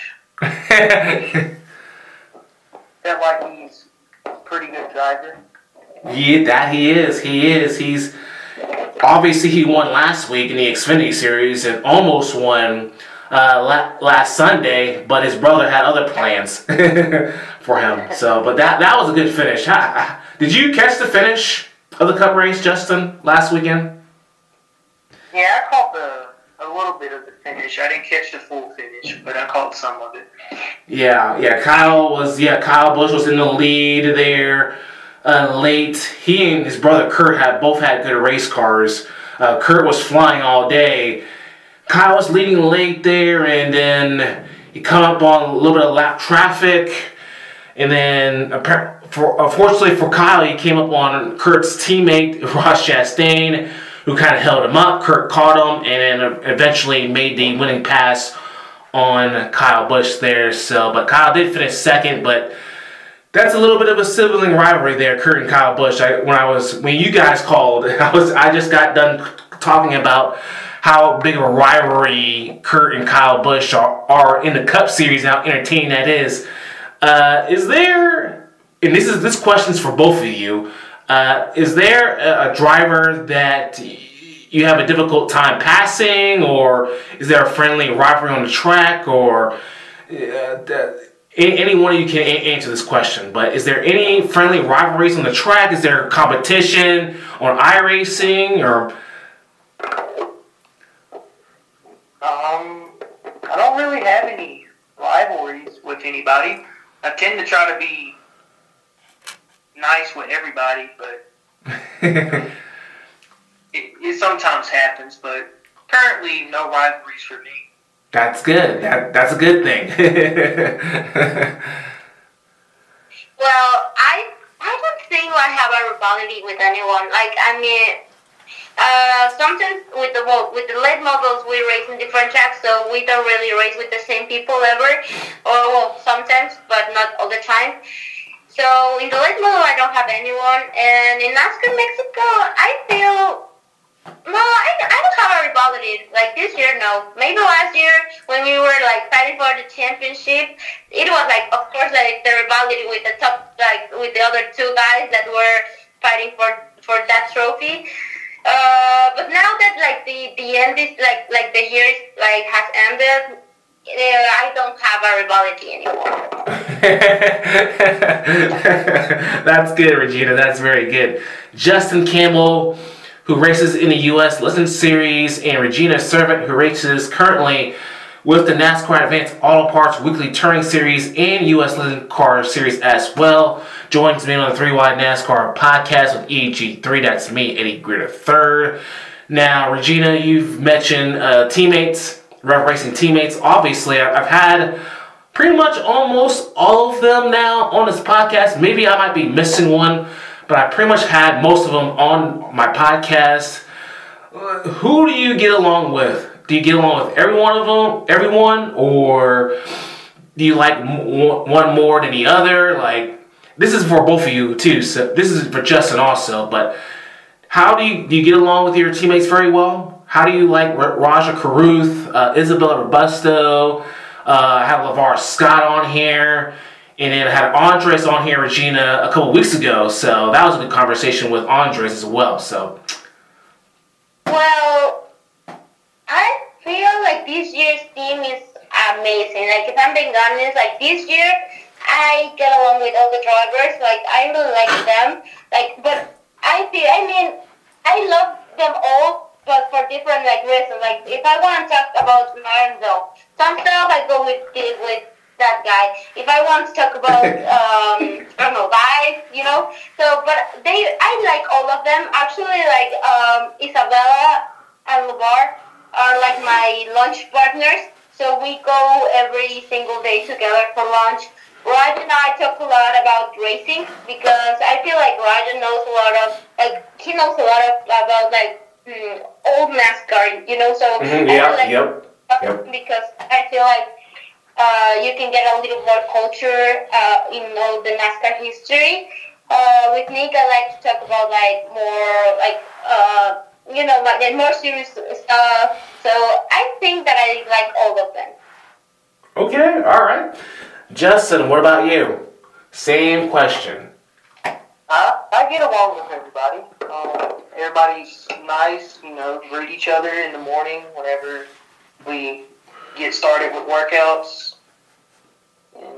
Felt like he's a pretty good driver. Yeah, that he is. He is. He's obviously he won last week in the Xfinity Series and almost won uh, la- last Sunday, but his brother had other plans for him. So, but that that was a good finish. Did you catch the finish of the Cup race, Justin, last weekend? Yeah, I caught the a little bit of the finish. I didn't catch the full finish, but I caught some of it. Yeah, yeah. Kyle was yeah. Kyle Busch was in the lead there. Uh, late, he and his brother Kurt had both had good race cars. Uh, Kurt was flying all day. Kyle was leading late there, and then he come up on a little bit of lap traffic, and then for, unfortunately for Kyle, he came up on Kurt's teammate Ross Chastain, who kind of held him up. Kurt caught him, and then eventually made the winning pass on Kyle Busch there. So, but Kyle did finish second, but that's a little bit of a sibling rivalry there, Kurt and Kyle Busch. I, when I was when you guys called, I was I just got done talking about how big of a rivalry Kurt and Kyle Busch are, are in the Cup Series, how entertaining that is. Uh, is there, and this is this question's for both of you, uh, is there a, a driver that you have a difficult time passing, or is there a friendly rivalry on the track, or uh, the, any one of you can a- answer this question, but is there any friendly rivalries on the track? Is there competition on iRacing, or? Um, I don't really have any rivalries with anybody. I tend to try to be nice with everybody, but it, it sometimes happens. But currently, no rivalries for me. That's good. That that's a good thing. Well, I I don't think I have a rivalry with anyone. Like, I mean, uh, sometimes with the well, with the late models we race in different tracks, so we don't really race with the same people ever. Or well, sometimes, but not all the time. So in the late model, I don't have anyone, and in NASCAR Mexico, I feel. No, I, I don't have a rivalry. Like this year, no. Maybe last year when we were like fighting for the championship, it was like, of course, like the rivalry with the top, like with the other two guys that were fighting for for that trophy. Uh, but now that like the the end is like like the year like has ended, uh, I don't have a rivalry anymore. That's good, Regina. That's very good. Justin Campbell, who races in the U S Legend Series, and Regina Servant, who races currently with the NASCAR Advanced Auto Parts Weekly Touring Series and U S Legend Car Series as well, joins me on the Three Wide NASCAR podcast with E G three. That's me, Eddie Greer the third. Now, Regina, you've mentioned uh, teammates, Rev Racing teammates. Obviously, I've had pretty much almost all of them now on this podcast. Maybe I might be missing one, but I pretty much had most of them on my podcast. Uh, who do you get along with? Do you get along with every one of them, everyone, or do you like m- one more than the other? Like, this is for both of you too. So this is for Justin also. But how do you do you get along with your teammates very well? How do you like R- Raja Caruth, uh, Isabella Robusto? Uh, I had LeVar Scott on here. And then I had Andres on here, Regina, a couple weeks ago. So that was a good conversation with Andres as well. So, well, I feel like this year's team is amazing. Like, if I'm being honest, like this year, I get along with all the drivers. Like, I really like them. Like, but I feel, I mean, I love them all, but for different like reasons. Like, if I want to talk about Lorenzo, some stuff I go with with. that guy. If I want to talk about, um, I don't know, guys, you know. So, but they, I like all of them. Actually, like um, Isabella and LeVar are like my lunch partners. So we go every single day together for lunch. Raj and I talk a lot about racing because I feel like Raj knows a lot of, like, he knows a lot of about like mm, old NASCAR, you know. So mm-hmm, I yeah, feel like yep, yep. because I feel like. uh, you can get a little more culture uh, in all the NASCAR history. Uh, with Nick, I like to talk about like more like uh, you know like the more serious stuff. So I think that I like all of them. Okay, all right. Justin, what about you? Same question. I, I get along with everybody. Um, everybody's nice, you know, greet each other in the morning whenever we get started with workouts. And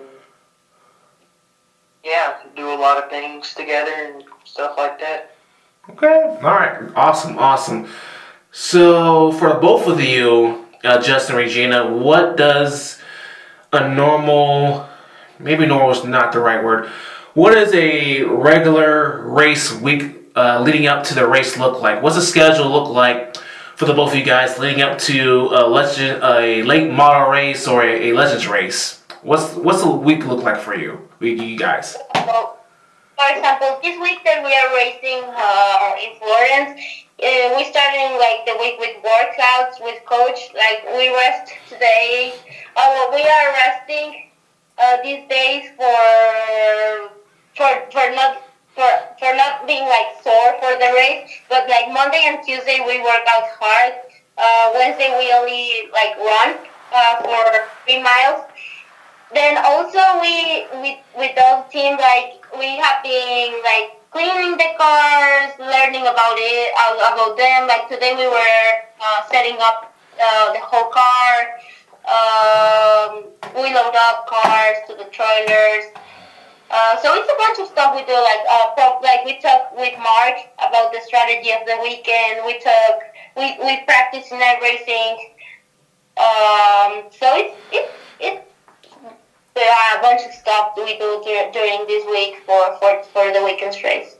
yeah, do a lot of things together and stuff like that. Okay, all right. Awesome, awesome. So, for both of you, uh, Justin and Regina, what does a normal, maybe normal is not the right word, what does a regular race week uh, leading up to the race look like? What's the schedule look like for the both of you guys leading up to a legend, a late model race or a, a Legends race? What's what's the week look like for you, you guys? So, for example, this week that we are racing uh, in Florence, uh, we started like the week with workouts with coach. Like we rest today. Uh, well, we are resting uh, these days for for for not for for not being like sore for the race. But like Monday and Tuesday we work out hard. Uh, Wednesday we only like run uh, for three miles. Then also we with with those team like we have been like cleaning the cars, learning about it about them. Like today we were uh, setting up uh, the whole car. Um, we load up cars to the trailers. Uh, so it's a bunch of stuff we do. Like uh, pro- like we talked with Mark about the strategy of the weekend. We took we we practice night racing. Um, so it's it's it's. There are a bunch of stuff we do dur- during this week for, for, for the weekend's race.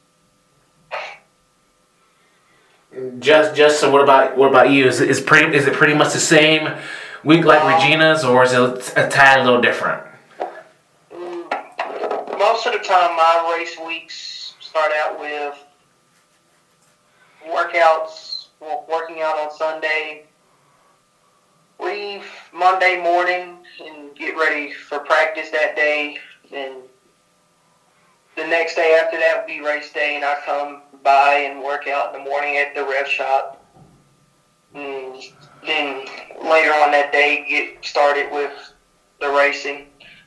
Just, just so what about what about you? Is it, is pretty is it pretty much the same week like um, Regina's, or is it a tad a little different? Most of the time, my race weeks start out with workouts, working out on Sunday. Leave Monday morning and get ready for practice that day. And the next day after that will be race day, and I come by and work out in the morning at the rev shop. And then later on that day, get started with the racing.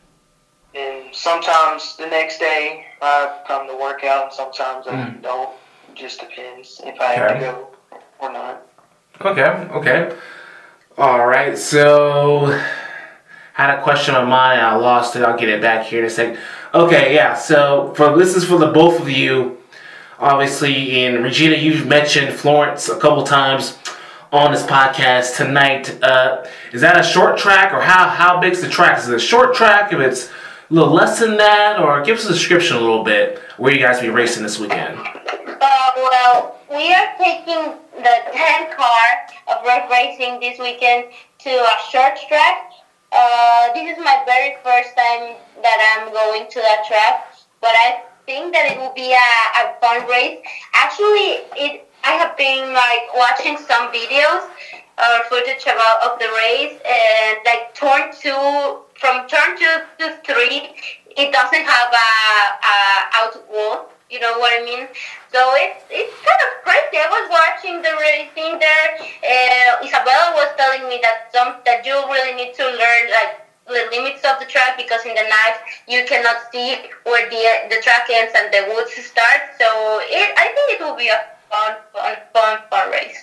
And sometimes the next day I come to work out, and sometimes I mm. don't. It just depends if I have okay. to go or not. Okay, okay. All right, so I had a question on mine. I lost it. I'll get it back here in a second. Okay, yeah. So for this is for the both of you. Obviously, and Regina, you've mentioned Florence a couple times on this podcast tonight. Uh, is that a short track, or how how big's the track? Is it a short track? If it's a little less than that, or give us a description a little bit where you guys will be racing this weekend. Uh, well, we are taking the ten car of road racing this weekend to a short track. Uh, this is my very first time that I'm going to that track, but I think that it will be a, a fun race. Actually, it I have been like watching some videos or footage about of the race, and like turn two from turn two to three, it doesn't have a, a out wall. You know what I mean? So it's it's kind of crazy. I was watching the racing there. Uh, Isabella was telling me that some that you really need to learn like the limits of the track, because in the night you cannot see where the the track ends and the woods start. So it I think it will be a fun, fun, fun, fun race.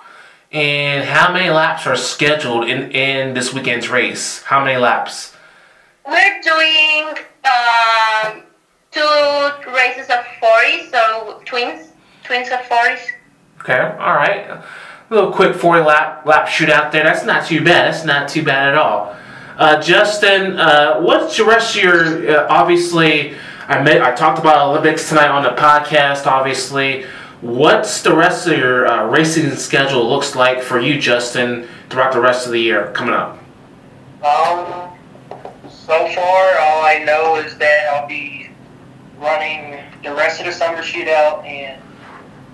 And how many laps are scheduled in, in this weekend's race? How many laps? We're doing um, two races of forty, so twins, twins of forties. Okay, all right. A little quick forty lap lap shootout there. That's not too bad. That's not too bad at all. Uh, Justin, uh, what's the rest of your? Uh, obviously, I met, I talked about Olympics tonight on the podcast. Obviously, what's the rest of your uh, racing schedule looks like for you, Justin, throughout the rest of the year coming up? Um, so far, all I know is that I'll be running the rest of the summer shootout and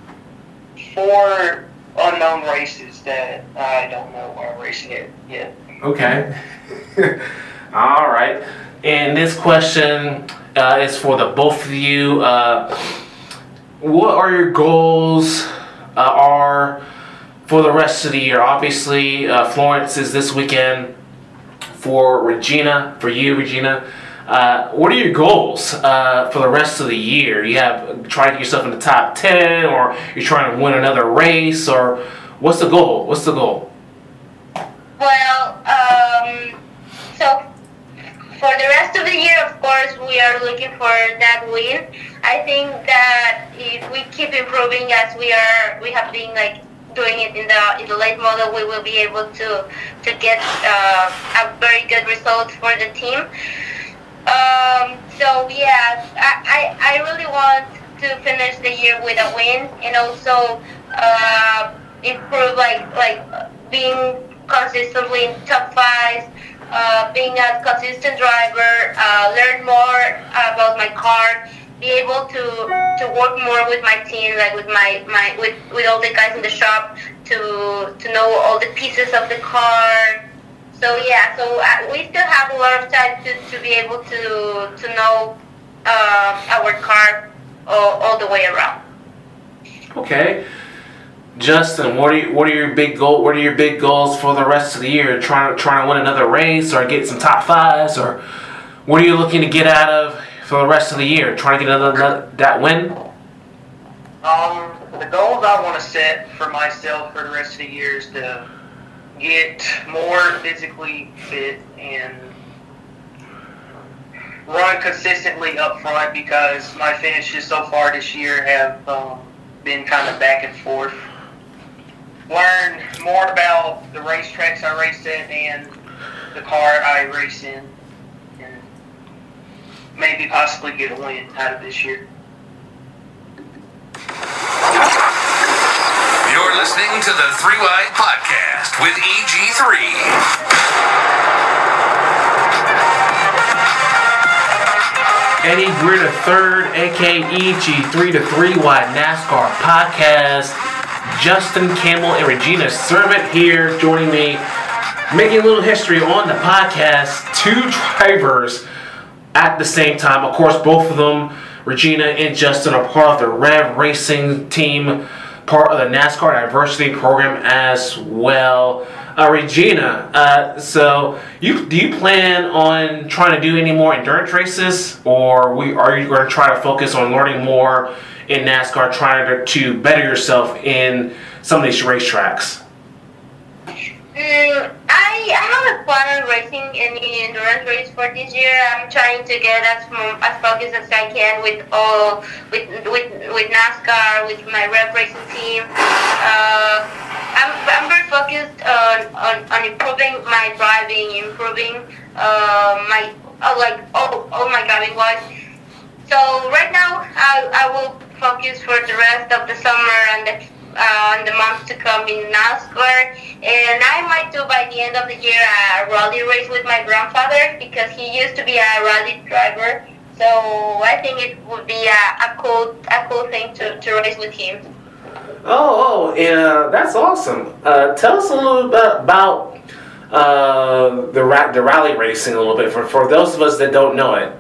four unknown races that I don't know where I'm racing it yet. Okay. All right. And this question uh, is for the both of you. Uh, what are your goals uh, are for the rest of the year? Obviously, uh, Florence is this weekend. For Regina, for you, Regina, uh, what are your goals uh, for the rest of the year? You have try to get yourself in the top ten, or you're trying to win another race, or what's the goal? What's the goal? Well, um, so for the rest of the year, of course, we are looking for that win. I think that if we keep improving as we are, we have been like doing it in the in the late model, we will be able to to get uh, a very good result for the team. Um, so yeah, I, I I really want to finish the year with a win, and also uh, improve like like being consistently in top five, uh, being a consistent driver, uh, learn more about my car, be able to to work more with my team, like with my, my with, with all the guys in the shop, to to know all the pieces of the car. So yeah, so uh, we still have a lot of time to, to be able to to know uh, our car all, all the way around. Okay. Justin, what are you, what are your big goal? What are your big goals for the rest of the year? Trying to trying to win another race, or get some top fives, or what are you looking to get out of for the rest of the year? Trying to get another, another that win? Um, the goals I want to set for myself for the rest of the year is to get more physically fit and run consistently up front, because my finishes so far this year have um, been kind of back and forth. Learn more about the racetracks I race at and the car I race in, and maybe possibly get a win out of this year. You're listening to the Three Wide Podcast with E G three. Eddie Greer the third, aka E G three, the Three Wide NASCAR Podcast. Justin Campbell and Regina Servant here joining me, making a little history on the podcast. Two drivers at the same time. Of course, both of them, Regina and Justin, are part of the Rev Racing team, part of the NASCAR Diversity Program as well. Uh, Regina, uh, so you do you plan on trying to do any more endurance races, or we are you going to try to focus on learning more in NASCAR, trying to, to better yourself in some of these racetracks? Mm, I, I haven't planned on racing any endurance race for this year. I'm trying to get as as focused as I can with all with with with NASCAR, with my Rev Racing team. Uh, I'm I'm very focused on, on, on improving my driving, improving uh, my uh, like all all my driving wise. So right now I I will focus for the rest of the summer and the uh, and the months to come in NASCAR, and I might do by the end of the year a rally race with my grandfather, because he used to be a rally driver. So I think it would be a, a cool a cool thing to, to race with him. Oh, oh, yeah, that's awesome. Uh, tell us a little bit about uh, the ra- the rally racing a little bit for for those of us that don't know it.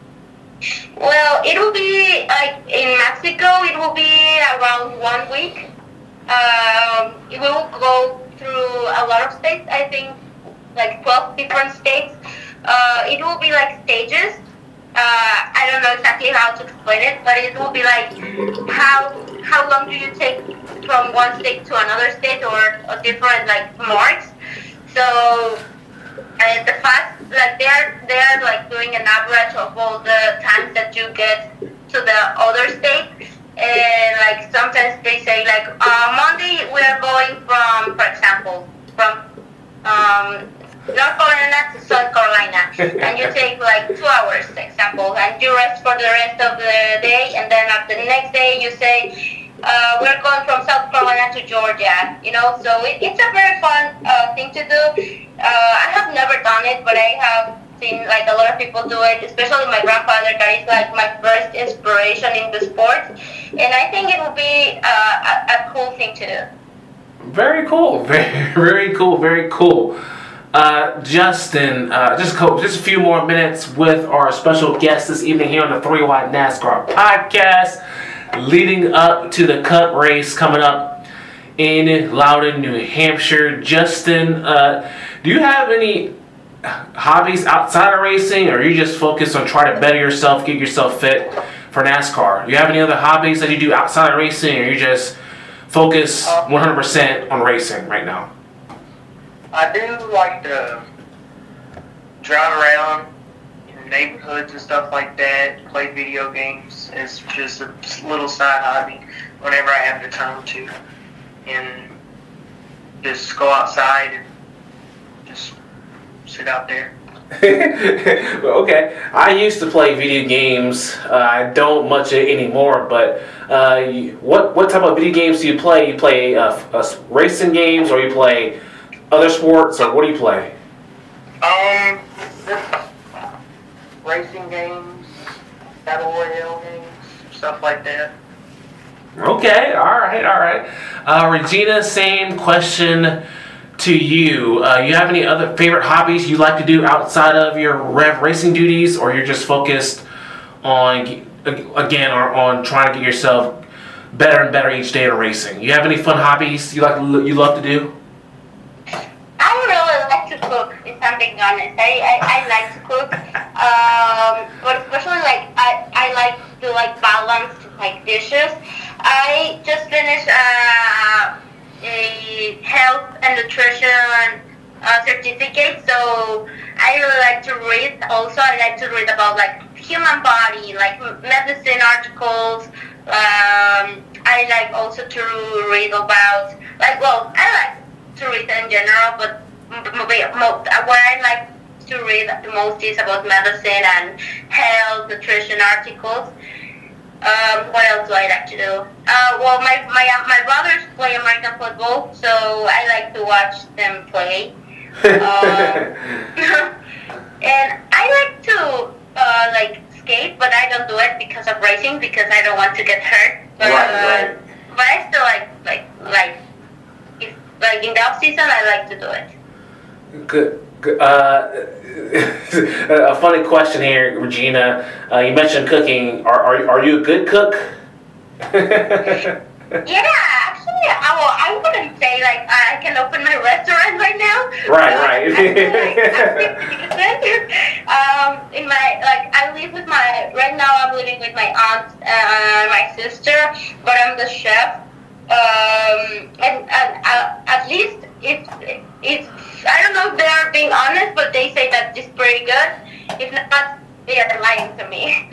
Well, it will be like in Mexico. It will be around one week. Um, we will go through a lot of states. I think like twelve different states. Uh, it will be like stages. Uh, I don't know exactly how to explain it, but it will be like how how long do you take from one state to another state, or, or different like marks. So uh, the fast, like they're they're like doing an average of all the times that you get to the other state, and like sometimes they say like uh, Monday we are going from, for example, from um, North Carolina to South Carolina, and you take like two hours, for example, and you rest for the rest of the day, and then at the next day you say, uh, we're going from South Carolina to Georgia, you know, so it, it's a very fun uh, thing to do. Uh, I have never done it, but I have seen like a lot of people do it, especially my grandfather, that is like my first inspiration in the sport, and I think it will be uh, a, a cool thing to do. Very cool, very, very cool, very cool. Uh, Justin, uh, just a couple, just a few more minutes with our special guest this evening here on the Three Wide NASCAR podcast, leading up to the Cup race coming up in Loudon, New Hampshire. Justin, uh, do you have any hobbies outside of racing, or are you just focused on trying to better yourself, get yourself fit for NASCAR? Do you have any other hobbies that you do outside of racing, or you just focus one hundred percent on racing right now? I do like to drive around in neighborhoods and stuff like that, play video games. It's just a little side hobby whenever I have the time to. And just go outside and just sit out there. Okay, I used to play video games. Uh, I don't much anymore, but uh, what what type of video games do you play? You play uh, uh, racing games, or you play other sports, or what do you play? Um, just racing games, battle royale games, stuff like that. Okay, all right, all right. Uh, Regina, same question to you. Uh, you have any other favorite hobbies you like to do outside of your rev racing duties, or you're just focused on, again, on, on trying to get yourself better and better each day in racing? You have any fun hobbies you like you love to do? I really like to cook, if I'm being honest. I, I, I like to cook. Um, but especially like I, I like to like balance like dishes. I just finished uh, a health and nutrition uh, certificate, so I really like to read. Also, I like to read about like human body, like medicine articles. Um, I like also to read about like well, I like to read in general, but what I like to read the most is about medicine and health, nutrition articles. Um, what else do I like to do? Uh, well, my my my brothers play American football, so I like to watch them play. um, and I like to uh, like skate, but I don't do it because of racing, because I don't want to get hurt. But, right, right. Uh, but I still like like like if like in the off season, I like to do it. Good. Uh, a funny question here, Regina. Uh, you mentioned cooking. Are, are are you a good cook? Yeah, actually, I, well, I wouldn't say like I can open my restaurant right now. Right, but right. I feel like I'm decent. um, in my like I live with my right now. I'm living with my aunt and my sister, but I'm the chef. Um, and, and uh, at least it's it's I don't know if they're being honest, but they say that it's pretty good. If not, they are lying to me.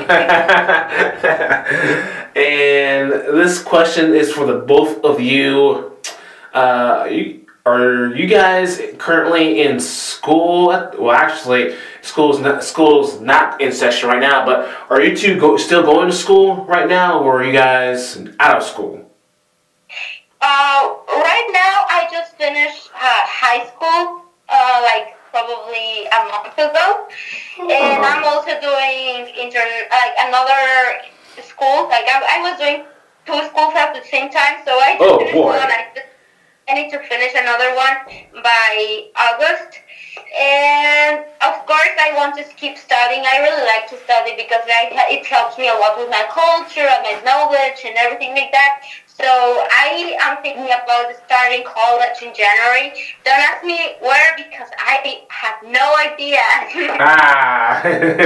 And this question is for the both of you. Uh, you are you guys currently in school? Well, actually, school's not school's not in session right now. But are you two go, still going to school right now, or are you guys out of school? Uh, right now, I just finished uh, high school, uh, like probably a month ago, and I'm also doing intern, like another school. Like I, I was doing two schools at the same time, so I just Oh, finished boy. one. I, just, I need to finish another one by August. And of course, I want to keep studying. I really like to study because I, it helps me a lot with my culture and my knowledge and everything like that. So I am thinking about starting college in January. Don't ask me where because I have no idea. Ah,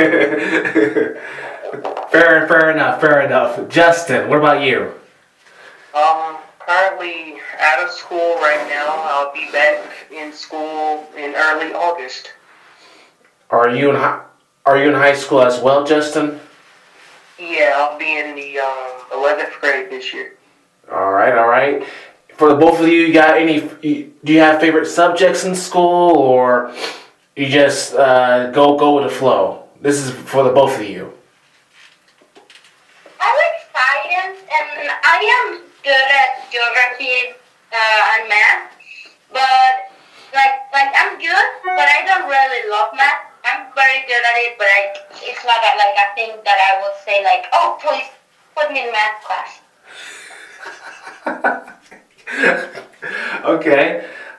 fair, fair enough, fair enough. Justin, what about you? Um, currently out of school right now. I'll be back in school in early August. Are you in high, Are you in high school as well, Justin? Yeah, I'll be in the um, eleventh grade this year. All right, all right. For the both of you, you got any? You, do you have favorite subjects in school, or you just uh, go go with the flow? This is for the both of you. I like science, and I am good at geography uh, and math. But like like I'm good, but I don't really love math. I'm very good at it, but I it's not a, like a thing that I would say like, oh, please put me in math class. Okay.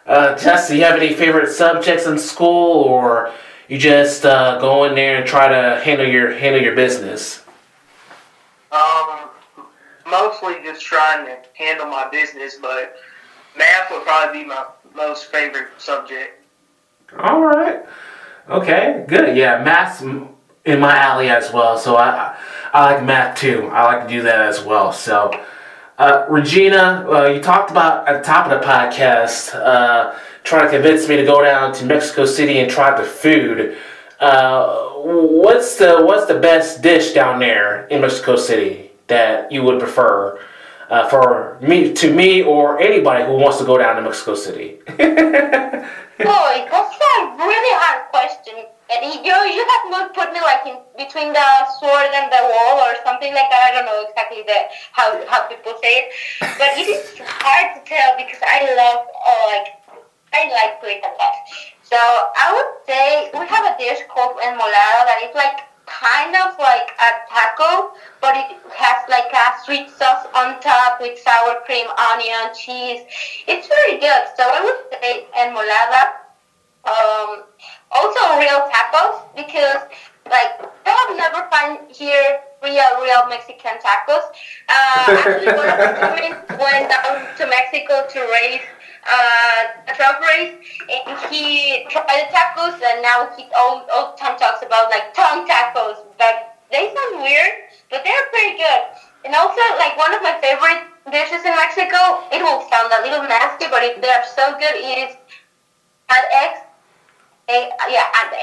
Uh, Jess, do you have any favorite subjects in school, or you just uh, go in there and try to handle your handle your business? Um, mostly just trying to handle my business, but math would probably be my most favorite subject. All right. Okay, good. Yeah, math's in my alley as well, so I I like math too. I like to do that as well. So, uh, Regina, uh, you talked about at the top of the podcast uh, trying to convince me to go down to Mexico City and try the food. Uh, what's the what's the best dish down there in Mexico City that you would prefer uh, for me to me or anybody who wants to go down to Mexico City? Boy, that's a really hard question. And you you have to put me like in between the sword and the wall or something like that. I don't know exactly the how how people say it, but it is hard to tell because I love oh, like I like to eat a lot. So I would say we have a dish called enmolada that is like kind of like a taco, but it has like a sweet sauce on top with sour cream, onion, cheese. It's very good. So I would say enmolada. Um, also real tacos, because like I have never found here real, real Mexican tacos. Uh, actually, one of my students went down to Mexico to race uh, a truck race, and he tried the tacos, and now he all, all the time talks about like tongue tacos, but they sound weird, but they're pretty good. And also, like one of my favorite dishes in Mexico, it will sound a little nasty, but it, they're so good, it is add eggs. Egg, yeah, add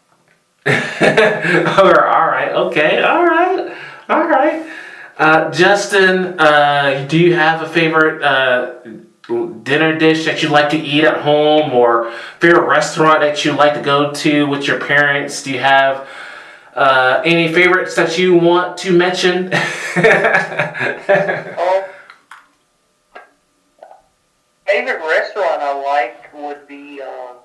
eggs. all right, okay, all right, all right. Uh, Justin, uh, do you have a favorite uh, dinner dish that you like to eat at home, or favorite restaurant that you like to go to with your parents? Do you have uh, any favorites that you want to mention? Oh, favorite restaurant I like would be um,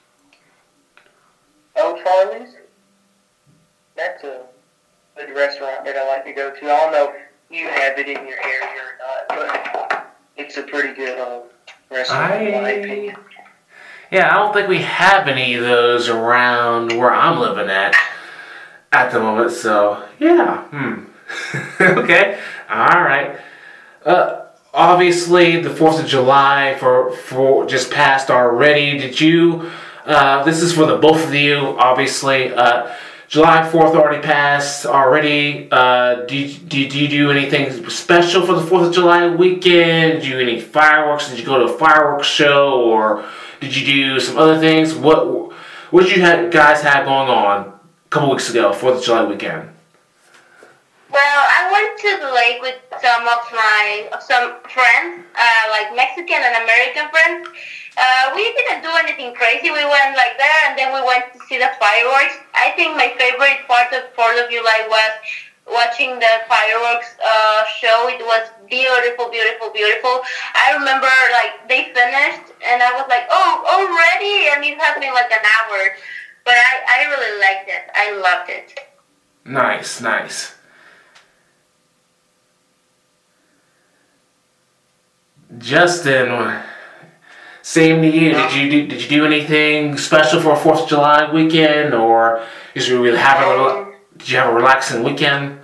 Oh Charlie's. That's a good restaurant that I like to go to. I don't know if you have it in your area or not, but it's a pretty good um, restaurant I, in my opinion. Yeah, I don't think we have any of those around where I'm living at at the moment. So yeah, hmm. Okay, all right. Uh, obviously, the Fourth of July for for just passed already. Did you? Uh, this is for the both of you, obviously. Uh, July fourth already passed already. Uh, do, you, do, you, do you do anything special for the fourth of July weekend? Do you do any fireworks? Did you go to a fireworks show? Or did you do some other things? What what did you have, guys have going on a couple weeks ago, fourth of July weekend? Well, I went to the lake with some of my some friends, uh, like Mexican and American friends. Uh, we didn't do anything crazy. We went like there, and then we went to see the fireworks. I think my favorite part of fourth of July was watching the fireworks uh, show. It was beautiful, beautiful, beautiful. I remember, like, they finished, and I was like, oh, already? And it has been like an hour. But I, I really liked it. I loved it. Nice, nice. Justin, same to you. Did you do, did you do anything special for a Fourth of July weekend, or did you really have a did you have a relaxing weekend?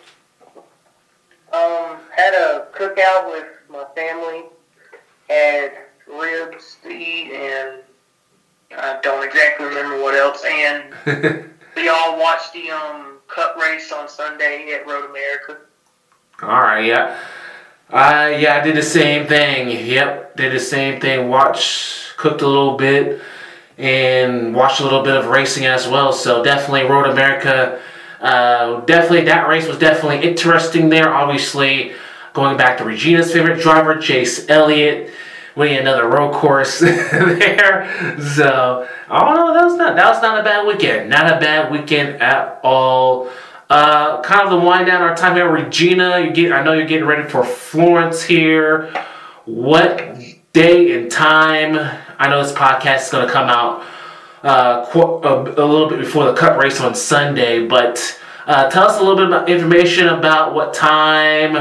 Um, had a cookout with my family. Had ribs to eat, and I don't exactly remember what else. And we all watched the um cup race on Sunday at Road America. All right, yeah. Uh, yeah, I did the same thing. Yep, did the same thing. Watched, cooked a little bit, and watched a little bit of racing as well. So definitely Road America. Uh, definitely that race was definitely interesting there. Obviously, going back to Regina's favorite driver, Chase Elliott, winning another road course there. So, oh no, that was not that was not a bad weekend. Not a bad weekend at all. Uh, kind of the wind down our time here, Regina. You get, I know you're getting ready for Florence here. What day and time? I know this podcast is going to come out uh, qu- a, a little bit before the cup race on Sunday, but uh, tell us a little bit about information about what time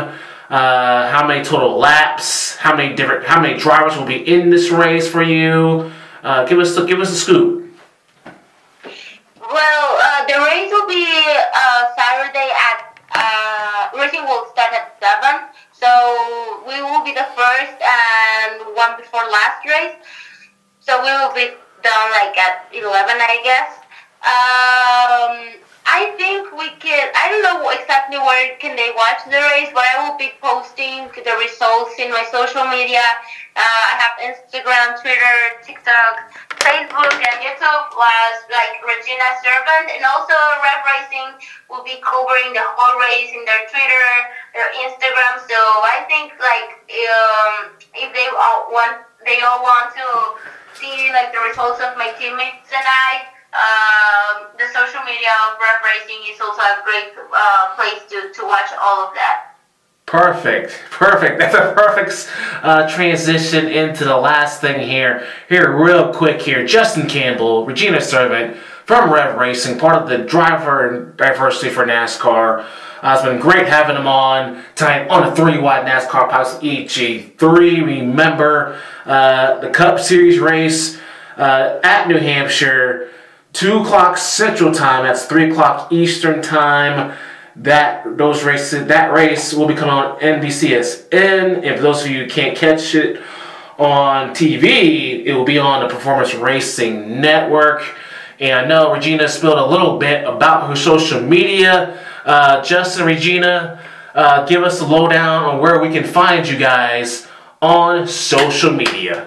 Uh, how many total laps? How many different? How many drivers will be in this race for you? Uh, give us give us a scoop. Well, uh, the race will be uh, Saturday at uh, racing will start at seven. So we will be the first and one before last race. So we will be done like at eleven, I guess. Um, I think we can, I don't know exactly where can they watch the race, but I will be posting the results in my social media. Uh, I have Instagram, Twitter, TikTok, Facebook, and YouTube was like Regina Servant, and also Rev Racing will be covering the whole race in their Twitter, their Instagram. So I think like um, if they all want, they all want to see like the results of my teammates and I. Um, the social media of Rev Racing is also a great uh, place to, to watch all of that. Perfect, perfect. That's a perfect uh, transition into the last thing here. Here, real quick here, Justin Campbell, Regina Servant from Rev Racing, part of the driver diversity for NASCAR. Uh, it's been great having him on tonight on the three wide NASCAR Podcast E G three. Remember uh, the Cup Series race uh, at New Hampshire. Two o'clock Central Time. That's three o'clock Eastern Time. That those races, that race will be coming on N B C S N. If those of you can't catch it on T V, it will be on the Performance Racing Network. And I know Regina spilled a little bit about her social media. Uh, Justin, Regina, uh, give us a lowdown on where we can find you guys on social media.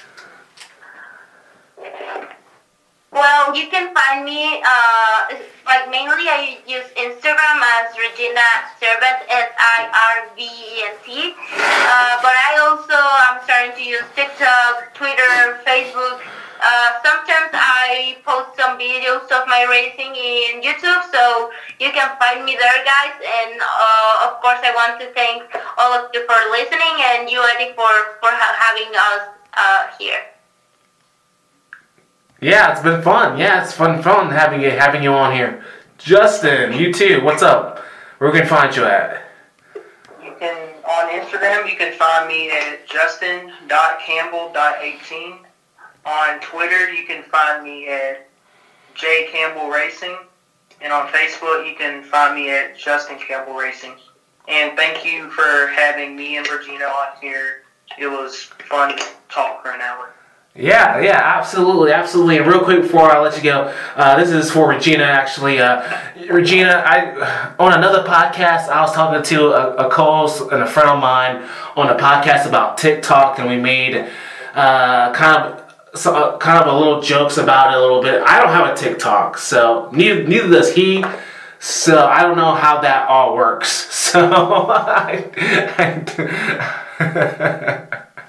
Well, you can find me, uh, like mainly I use Instagram as Regina Servant, S I R V E N T, uh, but I also, I'm starting to use TikTok, Twitter, Facebook. Uh, sometimes I post some videos of my racing in YouTube, so you can find me there, guys. And uh, of course, I want to thank all of you for listening and you, Eddie, for, for ha- having us uh, here. Yeah, it's been fun. Yeah, it's fun, fun having you, having you on here. Justin, you too. What's up? Where can we find you at? You can, on Instagram, you can find me at justin dot campbell dot eighteen. On Twitter, you can find me at J Campbell Racing. And on Facebook, you can find me at Justin Campbell Racing. And thank you for having me and Regina on here. It was fun to talk for an hour. Yeah, yeah, absolutely, absolutely. And real quick before I let you go, uh, this is for Regina, actually. Uh, Regina, I on another podcast, I was talking to a, a co-host and a friend of mine on a podcast about TikTok, and we made uh, kind of so, uh, kind of a little jokes about it a little bit. I don't have a TikTok, so neither neither does he. So I don't know how that all works. So I. I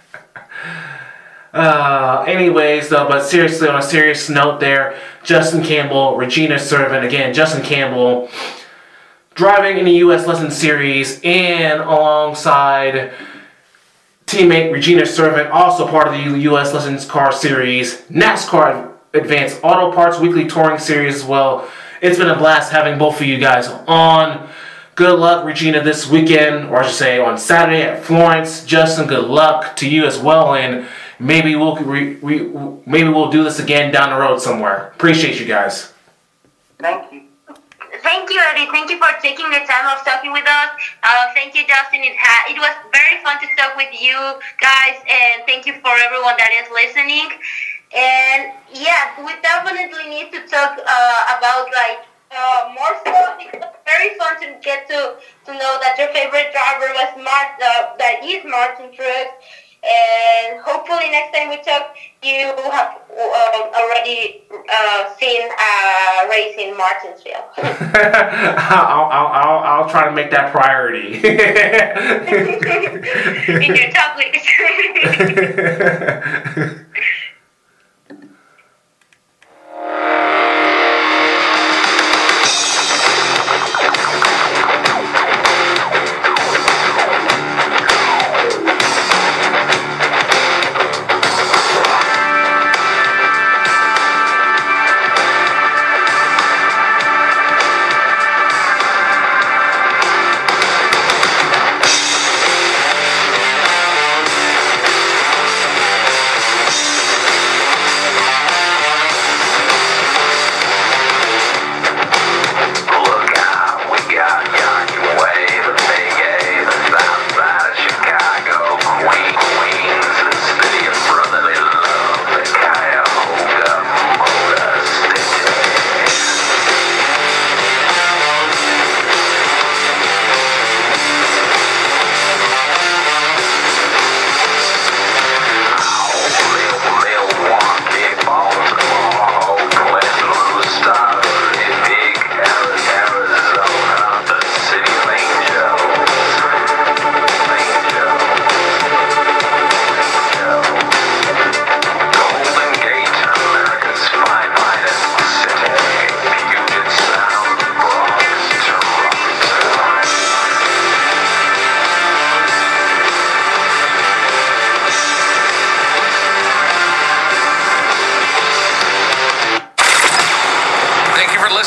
Uh, anyways, though, but seriously, on a serious note there, Justin Campbell, Regina Servant, again, Justin Campbell, driving in the U S Legends Series, and alongside teammate Regina Servant, also part of the U S Legends Car Series, NASCAR Advanced Auto Parts Weekly Touring Series as well. It's been a blast having both of you guys on. Good luck, Regina, this weekend, or I should say on Saturday at Florence. Justin, good luck to you as well, and maybe we'll re, re, maybe we'll do this again down the road somewhere. Appreciate you guys. Thank you. Thank you, Eddie. Thank you for taking the time of talking with us. Uh, thank you, Justin. It, ha- it was very fun to talk with you guys, and thank you for everyone that is listening. And yeah, we definitely need to talk uh, about like uh, more stuff. It's very fun to get to, to know that your favorite driver was Mart, uh, that is Martin Truex. And hopefully next time we talk, you have uh, already uh, seen a race in Martinsville. I'll, I'll, I'll, I'll try to make that priority. In your top list.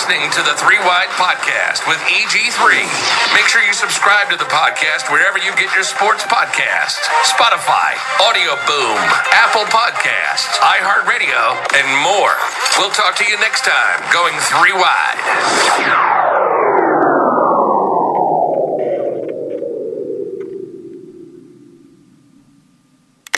listening to the Three Wide Podcast with E G three. Make sure you subscribe to the podcast wherever you get your sports podcasts. Spotify, Audio Boom, Apple Podcasts, iHeartRadio, and more. We'll talk to you next time, going three wide.